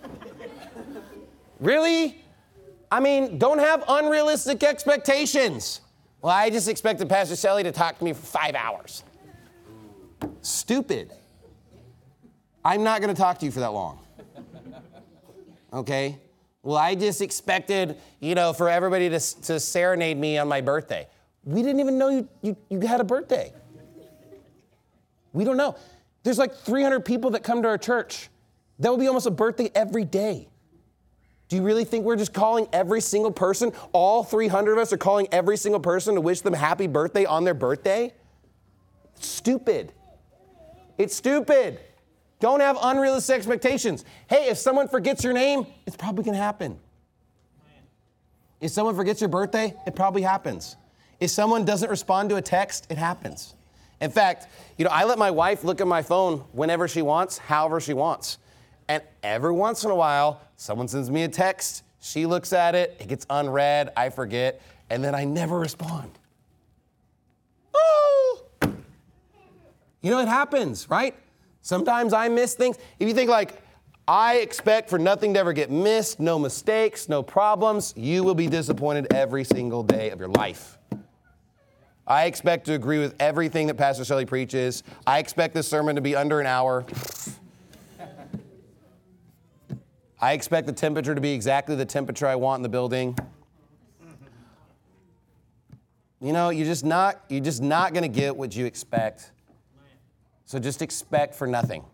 B: Really? I mean, don't have unrealistic expectations. Well, I just expected Pastor Shelley to talk to me for five hours. Stupid. I'm not going to talk to you for that long. Okay? Well, I just expected, you know, for everybody to, to serenade me on my birthday. We didn't even know you, you, you had a birthday. We don't know. There's like three hundred people that come to our church. That will be almost a birthday every day. Do you really think we're just calling every single person, all three hundred of us are calling every single person to wish them happy birthday on their birthday? It's stupid. It's stupid. Don't have unrealistic expectations. Hey, if someone forgets your name, it's probably going to happen. If someone forgets your birthday, it probably happens. If someone doesn't respond to a text, it happens. In fact, you know, I let my wife look at my phone whenever she wants, however she wants. And every once in a while, someone sends me a text, she looks at it, it gets unread, I forget, and then I never respond. Oh! You know, it happens, right? Sometimes I miss things. If you think like, I expect for nothing to ever get missed, no mistakes, no problems, you will be disappointed every single day of your life. I expect to agree with everything that Pastor Shelley preaches. I expect this sermon to be under an hour. I expect the temperature to be exactly the temperature I want in the building. You know, you're just not, you're just not going to get what you expect. So just expect for nothing.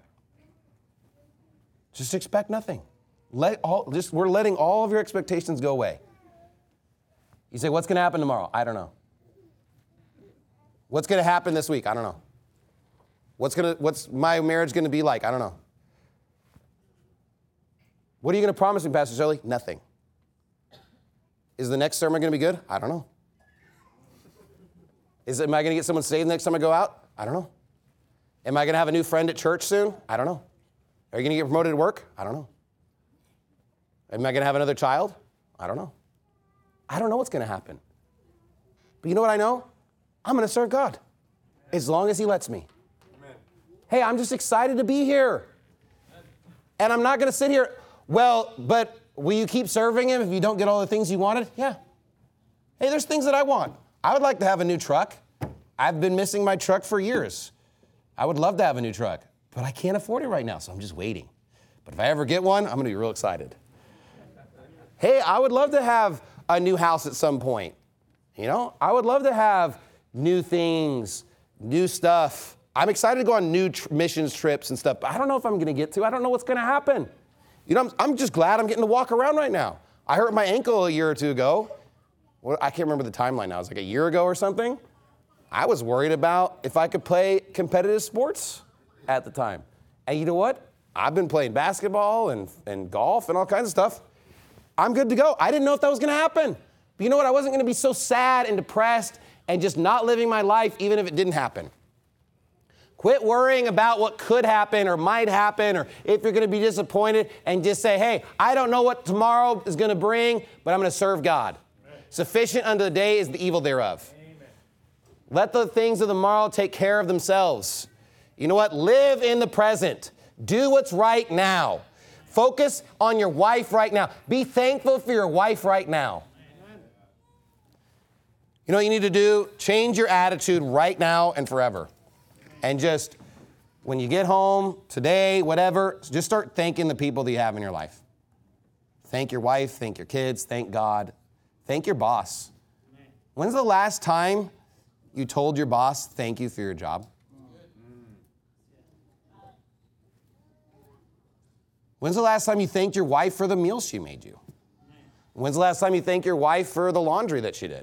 B: Just expect nothing. Let all, just, we're letting all of your expectations go away. You say, what's going to happen tomorrow? I don't know. What's going to happen this week? I don't know. What's going to, what's my marriage going to be like? I don't know. What are you going to promise me, Pastor Shelley? Nothing. Is the next sermon going to be good? I don't know. Is, am I going to get someone saved next time I go out? I don't know. Am I going to have a new friend at church soon? I don't know. Are you going to get promoted at work? I don't know. Am I going to have another child? I don't know. I don't know what's going to happen. But you know what I know? I'm going to serve God as long as he lets me. Amen. Hey, I'm just excited to be here. And I'm not going to sit here, well, but will you keep serving him if you don't get all the things you wanted? Yeah. Hey, there's things that I want. I would like to have a new truck. I've been missing my truck for years. I would love to have a new truck, but I can't afford it right now, so I'm just waiting. But if I ever get one, I'm going to be real excited. Hey, I would love to have a new house at some point. You know, I would love to have new things, new stuff. I'm excited to go on new tr- missions trips and stuff, but I don't know if I'm going to get to. I don't know what's going to happen. You know, I'm, I'm just glad I'm getting to walk around right now. I hurt my ankle a year or two ago. Well, I can't remember the timeline now. It was like a year ago or something. I was worried about if I could play competitive sports at the time. And you know what? I've been playing basketball and, and golf and all kinds of stuff. I'm good to go. I didn't know if that was going to happen. But you know what? I wasn't going to be so sad and depressed and just not living my life even if it didn't happen. Quit worrying about what could happen or might happen or if you're going to be disappointed and just say, hey, I don't know what tomorrow is going to bring, but I'm going to serve God. Amen. Sufficient unto the day is the evil thereof. Amen. Let the things of the morrow take care of themselves. You know what? Live in the present. Do what's right now. Focus on your wife right now. Be thankful for your wife right now. Amen. You know what you need to do? Change your attitude right now and forever. And just, when you get home, today, whatever, just start thanking the people that you have in your life. Thank your wife, thank your kids, thank God, thank your boss. When's the last time you told your boss, thank you for your job? When's the last time you thanked your wife for the meal she made you? When's the last time you thanked your wife for the laundry that she did?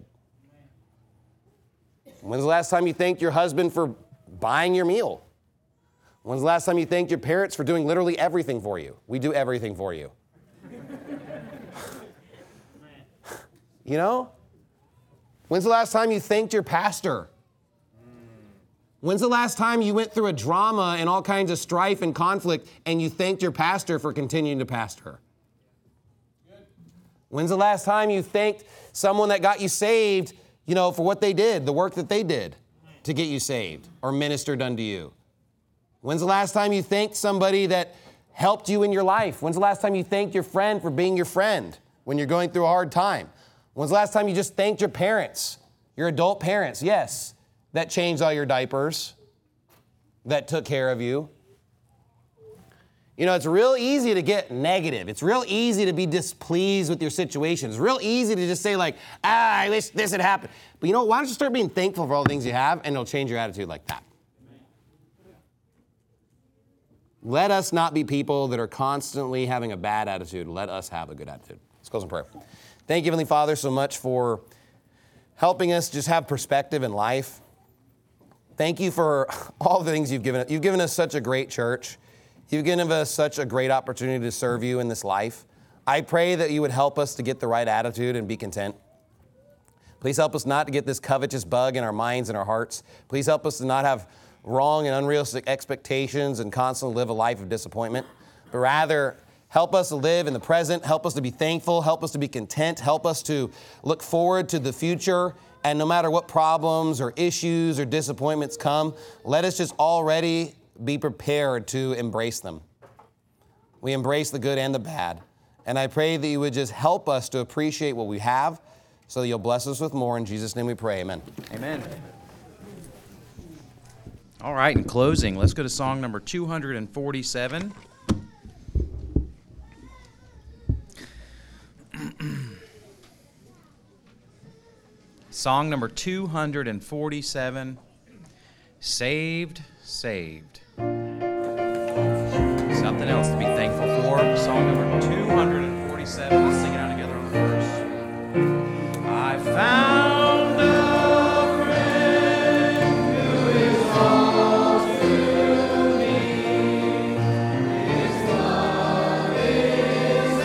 B: When's the last time you thanked your husband for buying your meal? When's the last time you thanked your parents for doing literally everything for you? We do everything for you. You know? When's the last time you thanked your pastor? When's the last time you went through a drama and all kinds of strife and conflict and you thanked your pastor for continuing to pastor? When's the last time you thanked someone that got you saved, you know, for what they did, the work that they did to get you saved or ministered unto you? When's the last time you thanked somebody that helped you in your life? When's the last time you thanked your friend for being your friend when you're going through a hard time? When's the last time you just thanked your parents, your adult parents? Yes, that changed all your diapers, that took care of you. You know, it's real easy to get negative. It's real easy to be displeased with your situation. It's real easy to just say like, ah, I wish this had happened. But you know, why don't you start being thankful for all the things you have, and it'll change your attitude like that. Let us not be people that are constantly having a bad attitude. Let us have a good attitude. Let's close in prayer. Thank you, Heavenly Father, so much for helping us just have perspective in life. Thank you for all the things you've given us. You've given us such a great church. You've given us such a great opportunity to serve you in this life. I pray that you would help us to get the right attitude and be content. Please help us not to get this covetous bug in our minds and our hearts. Please help us to not have wrong and unrealistic expectations and constantly live a life of disappointment, but rather help us to live in the present, help us to be thankful, help us to be content, help us to look forward to the future. And no matter what problems or issues or disappointments come, let us just already be prepared to embrace them. We embrace the good and the bad. And I pray that you would just help us to appreciate what we have so that you'll bless us with more. In Jesus' name we pray, amen.
C: Amen. All right, in closing, let's go to song number two hundred forty-seven. Song number two hundred forty-seven, Saved, Saved. Something else to be thankful for. Song number two hundred forty-seven. Let's sing it out together on the verse. I found a friend who is all to me. His love is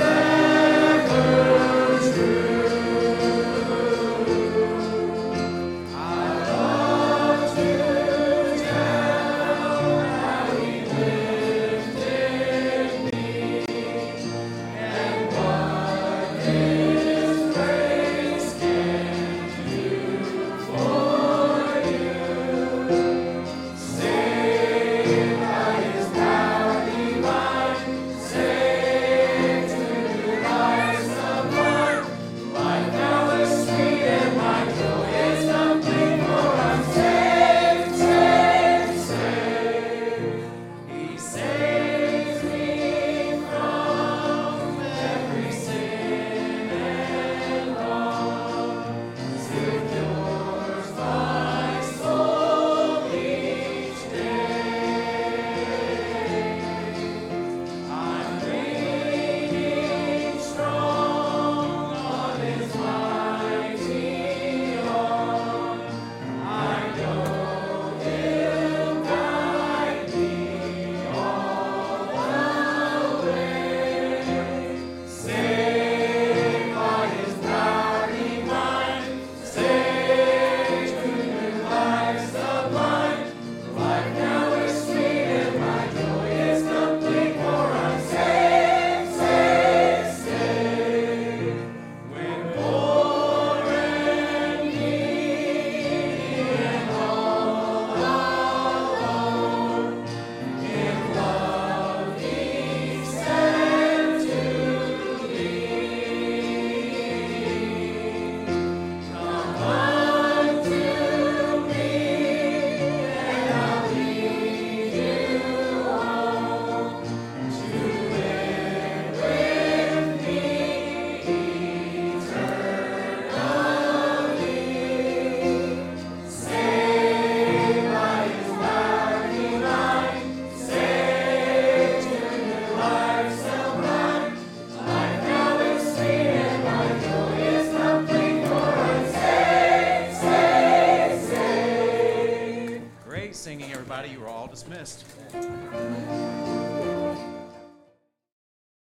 C: singing, everybody. You are all dismissed.